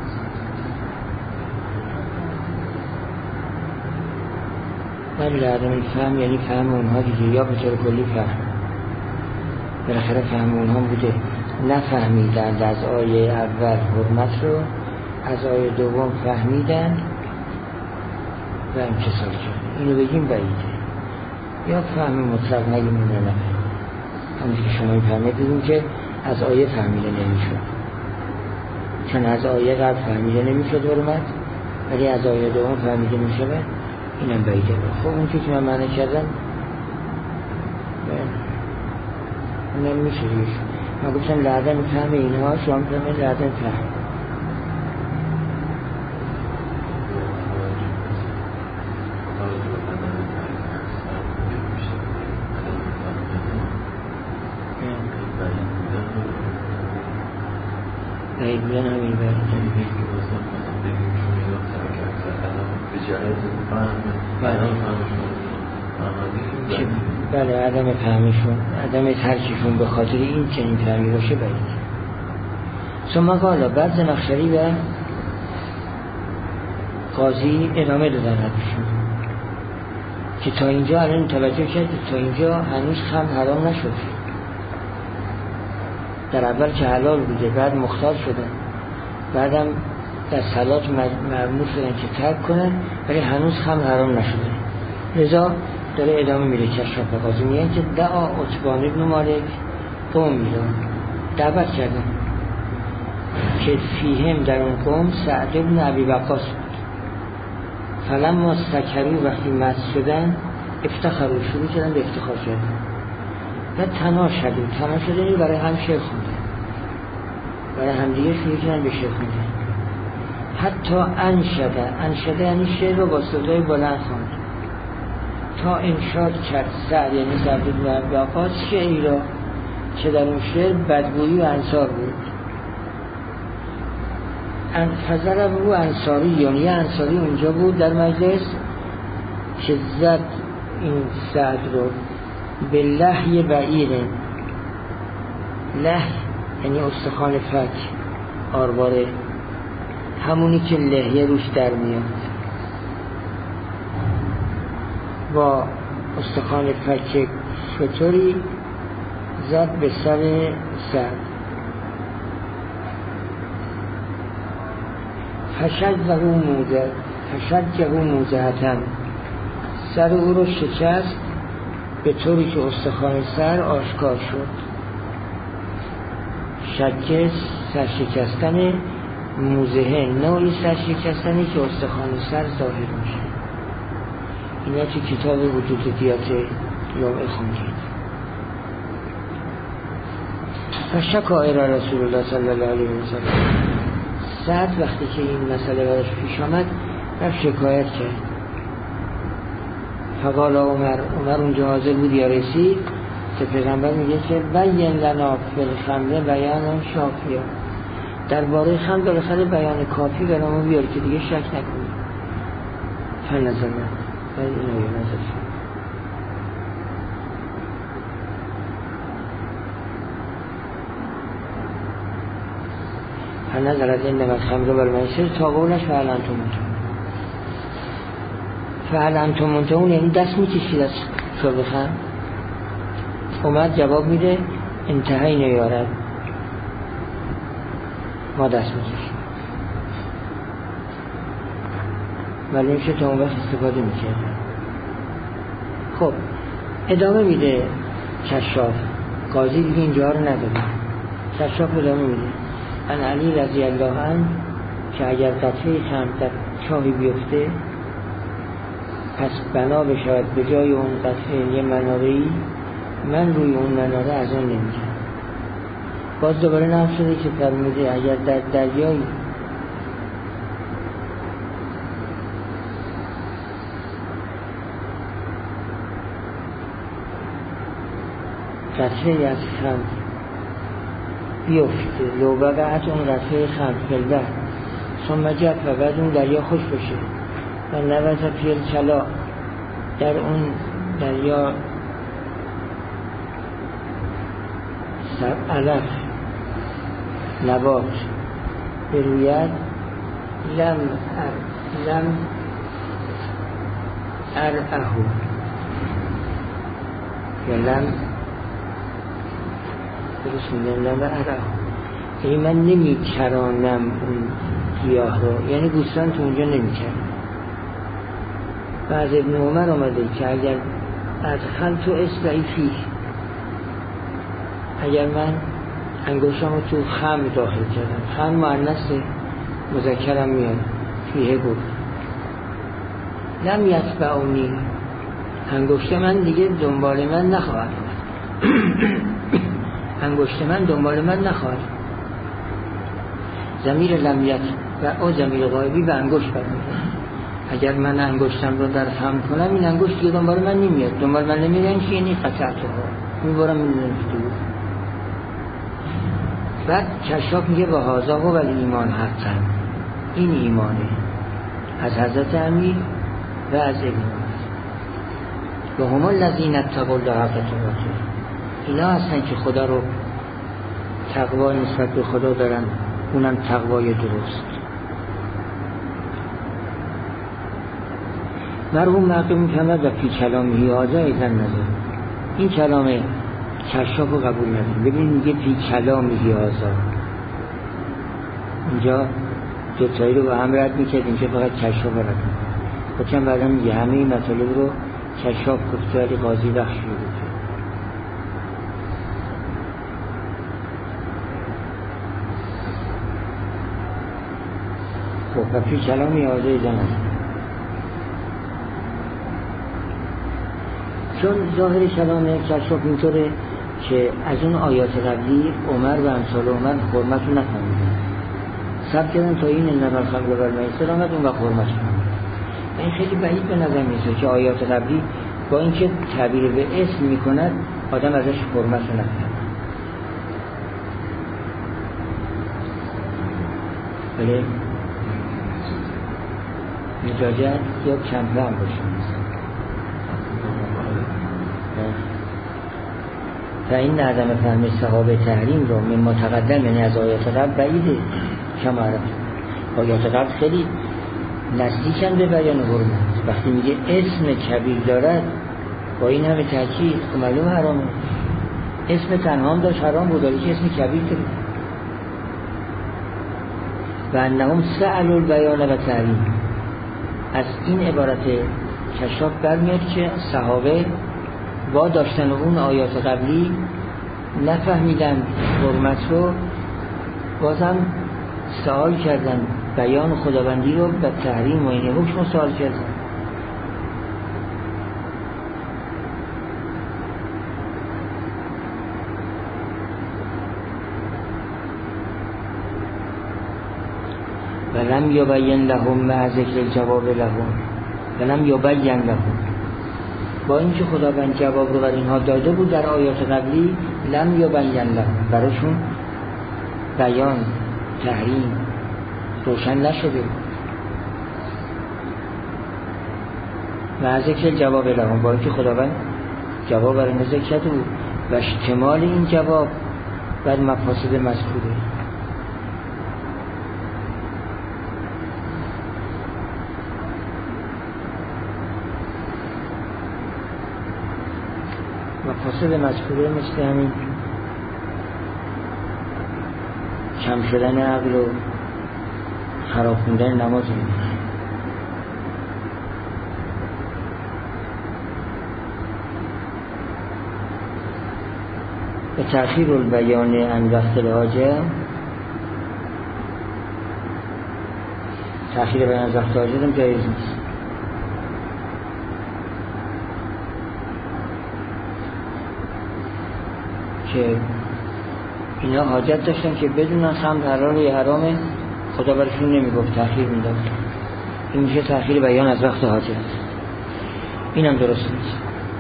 ولی عدم فهم یعنی فهم اونها دیگه، یا به طور کلی فهم بالاخره فهم اونها بوده، نفهمیدند از آیه اول حرمت رو، از آیه دوم فهمیدن و امتصال کرده. اینو بگیم بعیده. یا فهم مطلق نگیم اون نه، همونجور که شما فهمیدیم که از آیه فهمیده نمیشد، چون از آیه قبل فهمیده نمیشد حرمت، ولی از آیه دوم فهمیده میشه، اینم بعیده. خب اون که من معنی کردم نمیشه دیگه. من گفتم لعدم فهم اینها، شما فهمید لعدم فهم. بودن همین بله عدم فهمشون، عدم ترکشون به خاطر این چنین فهمی باشه باید. ثم قال بعد زمخشری و قاضی ادامه دادن حدشون که تا اینجا الان توجه کرد تا اینجا هنوز خمر حرام نشد. در اول که حلال بوده، بعد مختار شدن، بعدم در صلات مأمور شدن که ترک کنن، ولی هنوز خمر حرام نشده. لذا داره ادامه میره کشف قاضی میگن که دعا عتبان ابن مالک قوم میدن دعوت کردن که فیهم در اون قوم سعد ابن ابی وقاص بود. فلما سکرو وقتی مست شدن افتخروا، شروع کردن به افتخار کردن و تنا شدن برای هم شعر خوندن، برای هم دیگه شروع کردن به شعر خوندن. حتی انشده یعنی شعر رو با صدای بلند خواند تا انشاد کرد سعد یعنی سعد بن ابی وقاص شعری را که در اون شعر بدگویی و انصار بود. فضل رو انصاری یعنی انصاری اونجا بود در مجلس که زد این سعد رو به لحی بعیره. لح یعنی استخوان فک، آرواره، همونی که لحیه روش در میاد. با استخوان فک شطوری زد به سر سعد. فشجه موزهتن، سر او رو شکست به طوری که استخوان سر آشکار شد. شکه سرشکستن، موزه نوعی سرشکستنی که استخوان سر ظاهر میشه. اینا تو کتاب وجود دیات جامعه خوندید. فشکا الی رسول الله صلی الله علیه و سلم. سعد وقتی که این مسئله براش پیش آمد رفت شکایت کرد. فقال عمر اونجا حاضر بود یا رسید که پیغمبر میگه که بین لنا فی الخمر بیان شافیه، درباره خمر بالاخره بیان کافی برامون بیار که دیگه شک نکنیم. فنظر من باید اینو یه نظر شد. فنظرت این نمت خمر برمیسر تا قولش فعل انتم منتهون یعنی دست میکشید از شرب خمر. اومد جواب میده انتهایی نیارد، ما دست میکشیم، ولی میشه تا اون وقت استفاده میکرد. خب ادامه میده کشاف. قاضی دیگه اینجا رو نداره. کشاف ادامه میده ان علی رضی الله عنه که اگر قطره خمر در چاهی بیفته پس بنا بشود به جای اون قطره یه مناره‌ای، من روی اون مناره از اون نمی‌کنم. باز دوباره نقل شده که فرموده اگر در دریایی قطره از خمر بیفته، لو وقعت اون قطره خمر فلده ثم جف و بعد اون دریا خوش بشه و نوزه پیل چلا در اون دریا علف نبات بروید لم ارعهو یا لم درست میدن لم ارعهو یعنی من نمی کرانم اون گیاه رو، یعنی گوستان تو اونجا نمی کرانم. و از ابن عمر آمده که اگر از خلط و اصلعی فیه، اگر من انگشتم رو تو خمر داخل کردم، خمر مؤنث مذکرم میاد، فیه گفت لم یتبعونی، انگشت من دیگه دنبال من نخواهد انگشت من دنبال من نخواهد. ضمیر لم یتبع و ضمیر غایبی به انگشت برمیگرده. اگر من انگشتم رو در خمر کنم، این انگشت دیگه دنبال من نمیاد. دنبال من نمیاد یعنی قطعتها میبرم میدونم دور. بعد کشاف میگه و هذا هو الایمان حقا، این ایمانه از حضرت امیر و از ابن عمر. و هم الذین اتقوا الله حق تقاته، اینا هستن که خدا رو تقوا نسبت به خدا دارن، اونم تقوای درست. مرحوم نقل میکنه و فی کلامه هذا ایضا نظر، این کلام کشاف رو قبول نداریم. ببین میگه فی کلامه هذا، اینجا دوتایی رو با هم رد میکرد، اینجا فقط کشاف رد میکرد. خودشم بعدا میگه همه این مطالب رو کشاف گفته ولی قاضی بخش رو گفته. خب و فی کلامه هذا ایضا نظر، چون ظاهر کلام کشاف اینطوره که از اون آیات قبلی عمر و امثال عمر حرمت رو نفهمیدن، سب کردن تا این انما الخمر والمیسر آمد اون و حرمت رو. این خیلی بعید به نظر میسه که آیات قبلی با اینکه تعبیر به اسم میکند آدم ازش حرمت رو نفهمید. بله نجاجت یا کمپه هم باشه. و این عدم فهم صحابه تحریم رو من متقدم، یعنی از آیات قبل بعیده. کما عرفت آیات قبل خیلی نزدیکن به بیان حرمت. وقتی میگه اسم کبیر دارد با این همه تاکید که معلوم حرامه. اسم تنها هم داشت حرام بود، ولی که اسم کبیر داره. و انهم سألوا البیان و تحریم، از این عبارت کشاف برمیاد که صحابه با داشتن اون آیات قبلی نفهمیدن حرمت رو، بازم سوال کردن بیان خداوندی رو به تحریم و این حکم رو سوال کردن. و لم یبین لهم مع ذکر الجواب لهم و لم یبین لهم، با اینکه خداوند جواب رو بر اینها داده بود در آیات قبلی، لم یبین لهم، براشون بیان تحریم روشن نشده. و ذکر جواب لهم، با اینکه خداوند جواب بر اینها ذکر کرده بود و اشتمال این جواب بر مفاسد مذکوره. مفاسد مذکوره مثل همین کم شدن عقل و خراب خوندن نماز و تأخیر البیان عن وقت الحاجه، تأخیر بیان از وقت الحاجه هم جایز نیست. که اینا حاجت داشتن که بدونن خمر حلال یا حرامه، خدا برشون نمیگفت، تأخیر میداد. این میشه تأخیر بیان از وقت حاجت. اینم درست نیست.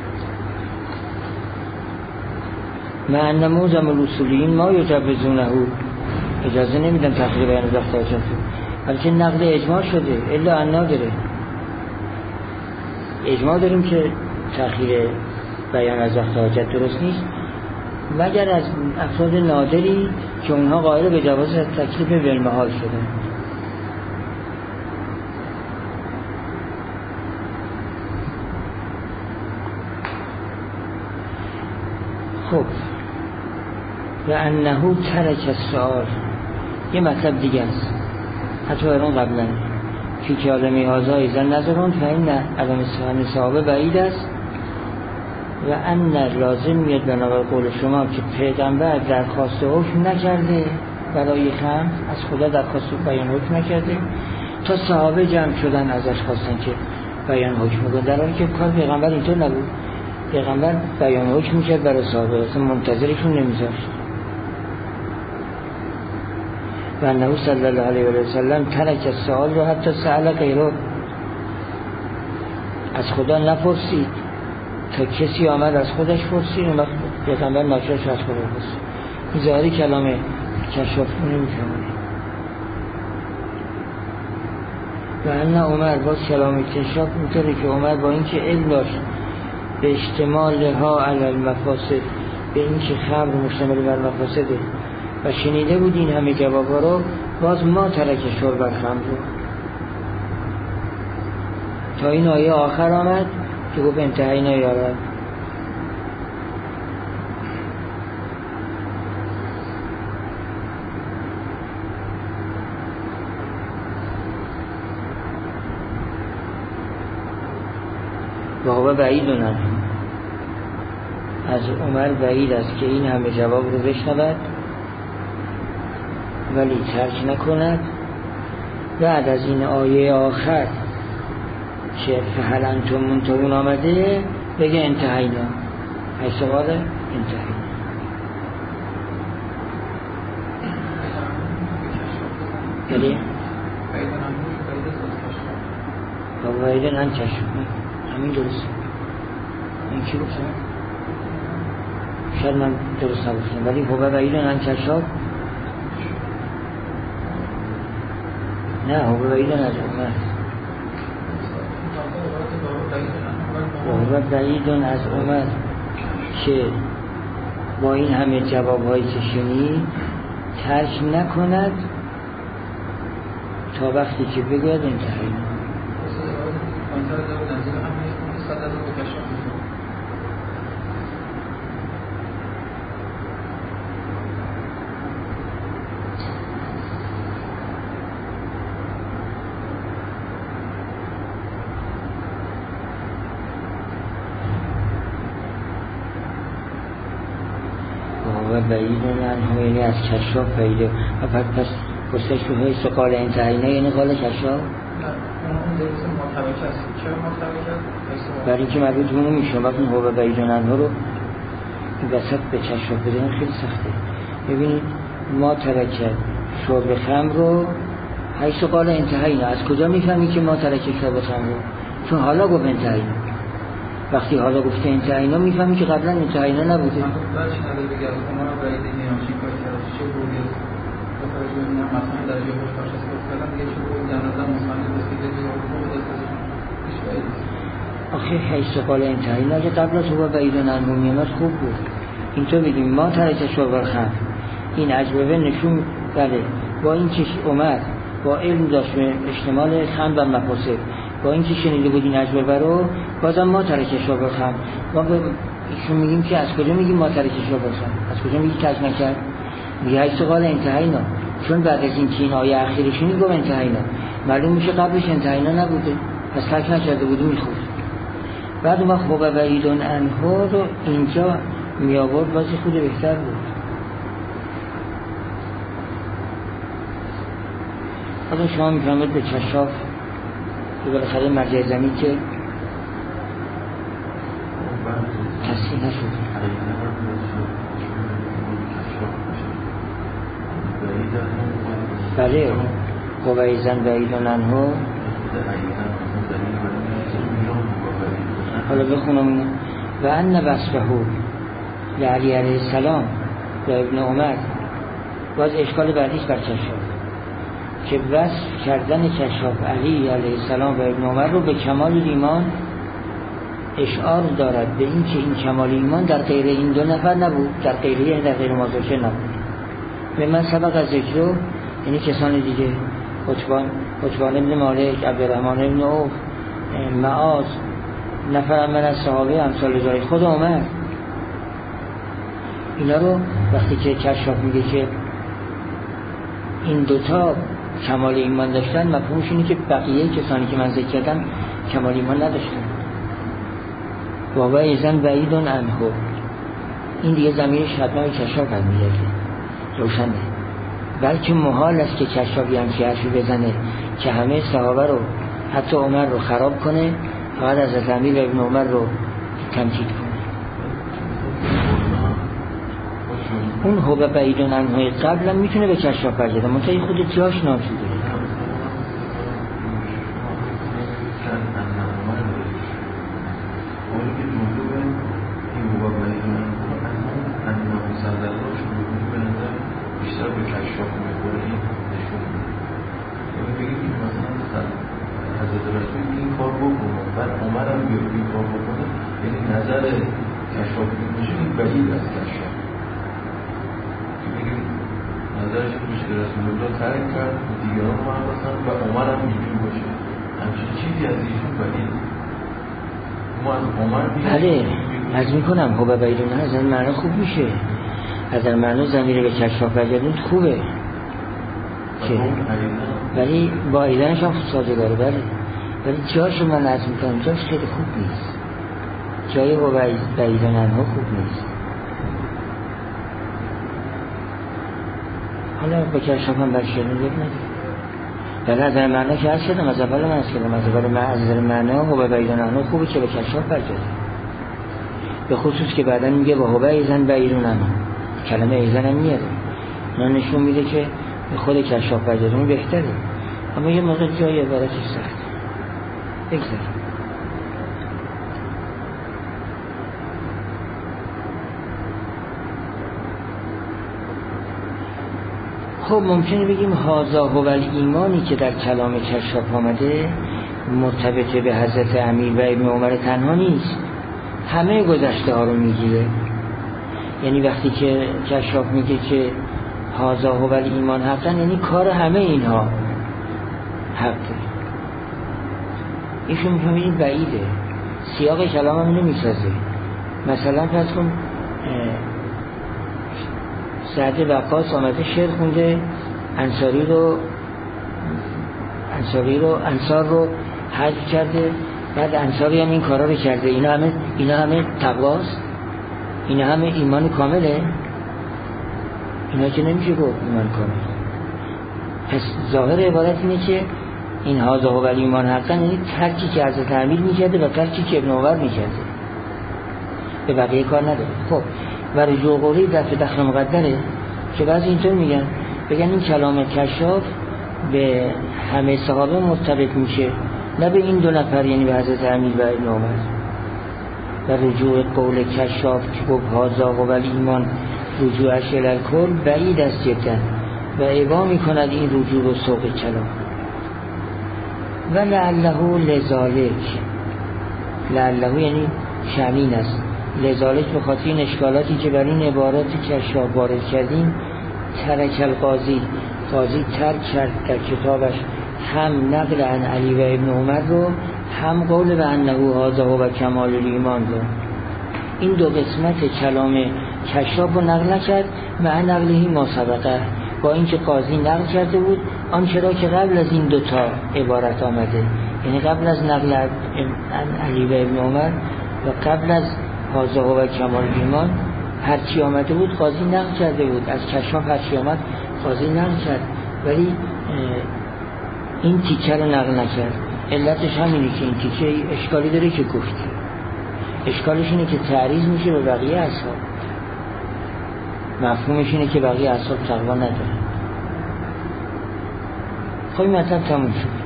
مع نموذج الاصولیین ما یجوزونه، اجازه نمیدن تأخیر بیان از وقت حاجت، بلکه نقل اجماع شده. الا انا داره اجماع داریم که تأخیر بیان از وقت حاجت درست نیست، مگر از افراد نادری که اونها قائل به جواز تکلیف بالمحال شدن. خب و انه ترک السؤال، یه مطلب دیگه است حتی برون قبلا، فی کلمه هذا ایزن نظرون فإن عدم استفهام صحابه بعید است و ان لازم میاد بنابر قول شما که پیغمبر درخواست حکم نکرده برای خمر، از خدا درخواست بیان حکم نکرده تا صحابه جمع شدن ازش خواستن که بیان حکم کنه، در حالی که کار پیغمبر اینطور نبود. پیغمبر بیان حکم میکرد برای صحابه، اصلا منتظرشون نمیذاشت. و انه صلی الله علیه و سلم ترک السؤال رو حتی سأل غیره، از خدا نپرسید تا کسی آمد از خودش پرسید، اون وقت پیغمبر ناشرش از خدا پرسید. این ظاهری کلام کشاف نمیفهمه. و ان عمر باز کلام کشاف میتونه که عمر با اینکه علم داشت به اشتمال ها علی المفاسد، به اینکه خمر مشتمل بر مفاسده و شنیده بود این همه جوابا رو، باز ما ترک شرب الخمر رو تا این آیه آخر آمد که گفت انتهینا یا رب. و هو بعید عنه، از عمر بعید است که این همه جواب رو بشنود ولی ترک نکند. بعد از این آیه آخر که فهل انتم منتهون آمده بگه انتهینا، حیث قال انتهینا. یعنی و بعیدن ان کشف، همین درست. این چی گفتم؟ شاید من درست نگفتم، ولی هو بعیدن ان کشف نه، هو بعیدن از عمر، هو بعیدن از عمر که با این همه جوابهایی که شنید ترک نکند تا وقتی که بگوید انتهایی. و بعیدن عنه یعنی از کشاف بعیده. و پس پسش رو حیث قال انتهینا یعنی قال کشاف برای اینکه مربوط به اون میشه. وقتی هو بعیدن عنه رو وسط به کشاف بدهن خیلی سخته. ببینید ما ترک شرب خمر رو حیث قال انتهینا، از کجا میفهمی که ما ترک شرب خمر رو؟ چون حالا گفت انتهینا. وقتی حالا گفته انتهینا میفهمی که قبلا انتهینا نبوده. آخه حیث قال انتهینا که قبل از هو بعیدن عنه میامد خوب بود. اینطور بگیم ما ترک شرب خمر، این عجبه نشون بله با این که عمر با علم داشت به اشتمال خمر و مفاسد، با اینکه شنیده بود این عجبه رو، بازم ما ترک شرب خمر. ما به ایشون میگیم که از کجا میگیم ما ترک شرب خمر؟ از کجا میگی ترک نکرد؟ میگه حیث قال انتهینا، چون بعد از اینکه این آیه اخیرشون گفت انتهینا، معلوم میشه قبلش انتهینا نبوده، پس ترک نکرده بود میخورد. بعد ما خب بعیدن عنه رو اینجا می آورد بازی خود بهتر بود. حالا شما میفهمید به کشاف که بالاخره مرجع زمین که تصحیح نشد. بله قویزن بعیدن عنه. حالا بخونم و ان وصفه لعلی علیه السلام و ابن عمر، باز اشکال بعدیش بر کشاف که وصف کردن کشاف علی علیه السلام و ابن عمر رو به کمال ایمان اشعار دارد به این که این کمال ایمان در غیر این دو نفر نبود، در غیر مازوشه نبود. به من سبق از ذکر یعنی کسان دیگه، عتبان ابن مالک، عبدالرحمن ابن عوف، معاذ، نفر من از صحابه امثال جای خود عمر، اینا رو وقتی که کشاف میگه که این دوتا کمال ایمان داشتن مفهومش اینه که بقیه کسانی که من ذکر کردم کمال ایمان نداشتن. و ایزن بعیدون عنه، این دیگه ضمیرش حتما به کشاف برمیگرده، روشنه. بلکه محال است که کشافی همچی حرفی بزنه که همه صحابه رو حتی عمر رو خراب کنه، فقط از امیر و ابن عمر رو تمجید کنه. اون هو بعیدون عنه قبل هم میتونه به کشاف برگرده، منتهی خود جاش ناشده. نظر کشاف میشه این بعید از کشاف نظرش میشه که رسول الله ترک کرد و دیگران رو هم و عمر هم اینجور باشه، همچین چیزی از ایشون بعید. ما از عمر بله از میکنم خب بعیدون از این معنی خوب میشه، از این معنی ضمیر به کشاف برگردون خوبه که ولی با ایدنش هم سازگاره. بله ولی جاشو من از میکنم جاش خیلی خوب نیست، جای با بعیدون عنه خوب نیست. حالا با کشاف هم برشیدن یک ندید. بله از معنا که هست شدم از اول من از کردم از اول معذر معنا و بعیدون عنه خوبه که به کشاف برگرده، به خصوص که بعدا میگه با هو ایزن بعیدون عنه، کلمه ایزن هم میاره، اون نشون میده که به خود کشاف برگردون بهتره. اما یه موقع جای عبارتش سخت بگذاریم. خب ممکنه بگیم هذا هو الایمانی که در کلام کشاف آمده مرتبط به حضرت امیر و ابن عمر تنها نیست، همه گذشته ها رو میگیره. یعنی وقتی که کشاف میگه که هذا هو الایمان حقا، یعنی کار همه اینها حقه. ایشون میفهمید بعیده، سیاق کلام هم نمیسازه. مثلا فرض کن سعد وقاص آمده شعر خونده انصار رو حذف کرده، بعد انصاری هم این کارا رو کرده، اینا همه تقواست، اینا همه ایمان کامله، اینا که نمیشه گفت ایمان کامل. پس ظاهر عبارت اینه که این هذا هو الایمان حقا، یعنی ترکی که حضرت امیر میکرده و ترکی که ابن عمر میکرده، به بقیه کار نداره. خب و رجوع قولی دفع مقدره که بعضی اینطور میگن بگن این کلام کشاف به همه صحابه مرتبط میشه، نه به این دو نفر، یعنی به حضرت امیر و ابن عمر. و رجوع قول کشاف که گفت هذا هو الایمان رجوعش الی الکل بعید است جدا و ابا میکند این رجوع رو سوق کلام. و لعله لذالک یعنی شمین است، لذالک به خاطر این اشکالاتی که بر این عبارات کشاف وارد کردیم، ترک القاضی ترک کرد در کتابش هم نقل عن علی و ابن عمر رو، هم قول به انه هذا هو کمال الایمان رو. این دو قسمت کلام کشاف رو نقل نکرد، مع نقلهی ما سبقه، با اینکه قاضی نقل کرده بود آنچه را که قبل از این دوتا عبارت آمده، یعنی قبل از نقل عن علی و ابن عمر و قبل از هذا هو کمال الایمان هرچی آمده بود قاضی نقل کرده بود، از کشاف هرچی آمد قاضی نقل کرد، ولی این تیکه رو نقل نکرد. علتش همینه که این تیکه اشکالی داره که گفتی، اشکالش اینه که تعریض میشه به بقیه اصحاب، مفهومش اینه که بقیه اصحاب تقوا نداره. خب این مطلب تموم شد.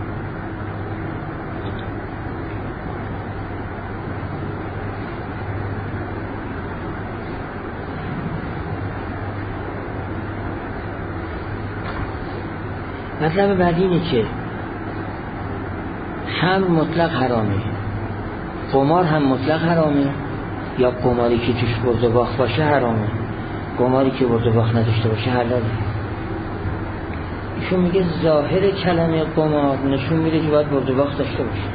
مطلب بعدی اینه که هم مطلق حرامه، قمار هم مطلق حرامه، یا قماری که توش برد و باخت باشه حرامه، قماری که برد و باخت نداشته باشه حلاله. ایشون میگه ظاهر کلمه قمار نشون میده که باید برد و باخت داشته باشه،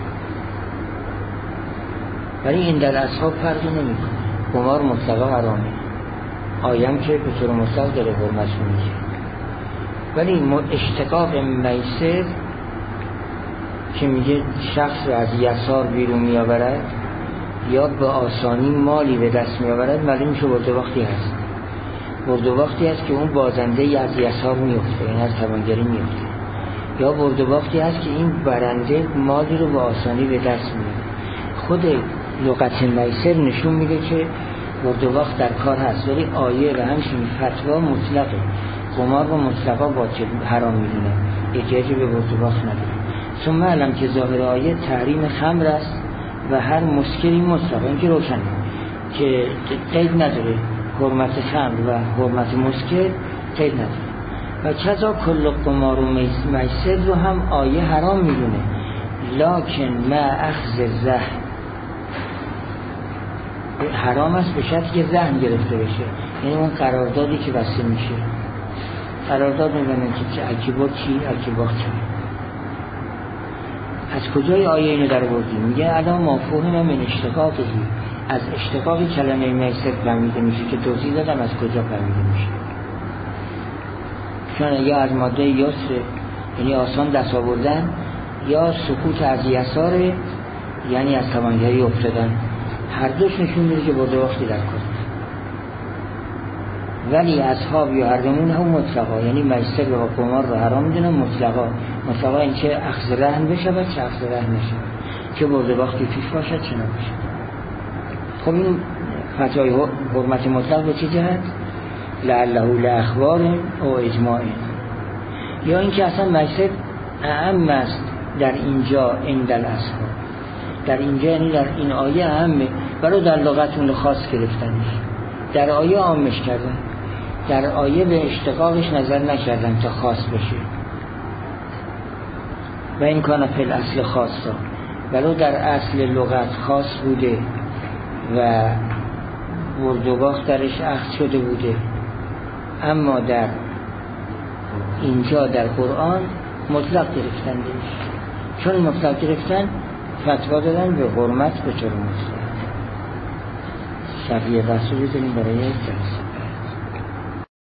ولی این در اصحاب فرق نمیکنه. قمار مطلقا حرامه، آیم که به طور مطلق داره حرمت میشه. ولی اشتقاق میسر که میگه شخص رو از یسار بیرون میآورد یا به آسانی مالی به دست میآورد، معلوم شو برد وقتی هست، برد وقتی هست که اون بازنده از یسار میفته، یعنی از توانگری میفته، یا برد وقتی هست که این برنده مالی رو به آسانی به دست میاره. خود لغت میسر نشون میده که برد وقت در کار هست، ولی آیه و همچنین فتوا مطلقه، قمار و مطلقا باطل حرام میدونه، احتیاجی به برد وقت نداره. ثم علم که ظاهر آیه تحریم خمر است و هر مسکری مطلق، این که روشنه که قید نداره، حرمت خمر و حرمت مسکر قید نداره. و کذا کل قمار و میسر رو هم آیه حرام میدونه، لکن ما اخذ زهر حرام است به شرطی که ذهن گرفته بشه، یعنی اون قراردادی که بسته میشه، قرارداد میگن که اکیبا چی اکیبا چی. از کجای آیه اینو در بردیم؟ میگه الان مفهوم من اشتقاقی، از اشتقاقی کلمه میسر فهمیده میشه که توضیح دادم از کجا فهمیده میشه. چون یا از ماده یسر یعنی آسان دست آوردن، یا سکوت از یسار یعنی از توانگری افتادن، هر دوش نشون میده که برده وقتی در کار. ولی اصحاب یا هردمون هم مطلقا، یعنی میسر و قمار رو حرام میدونن مطلقا. مطلقا این چه اخذ رهن بشه و چه اخذ رهن نشه، چه برده وقتی پیش باشد چه نباشه. خب این فتوای حرمت مطلق به چه جهت؟ لعله لاخبار او اجماع، یا اینکه اصلا میسر اعم است در اینجا عند الاصحاب، در اینجا یعنی در این آیه اعمه، برای در لغتون خاص گرفتنش، در آیه عامش کردن، در آیه به اشتقاقش نظر نکردن تا خاص بشه. و این کانه فی الاصل خاصا، برای در اصل لغت خاص بوده و بردوباخت درش اخذ شده بوده، اما در اینجا در قرآن مطلق گرفتندش، چون مطلق گرفتن فتوا دادن به حرمت به طور مطلق. شفیع رسولی داریم برای جلسه.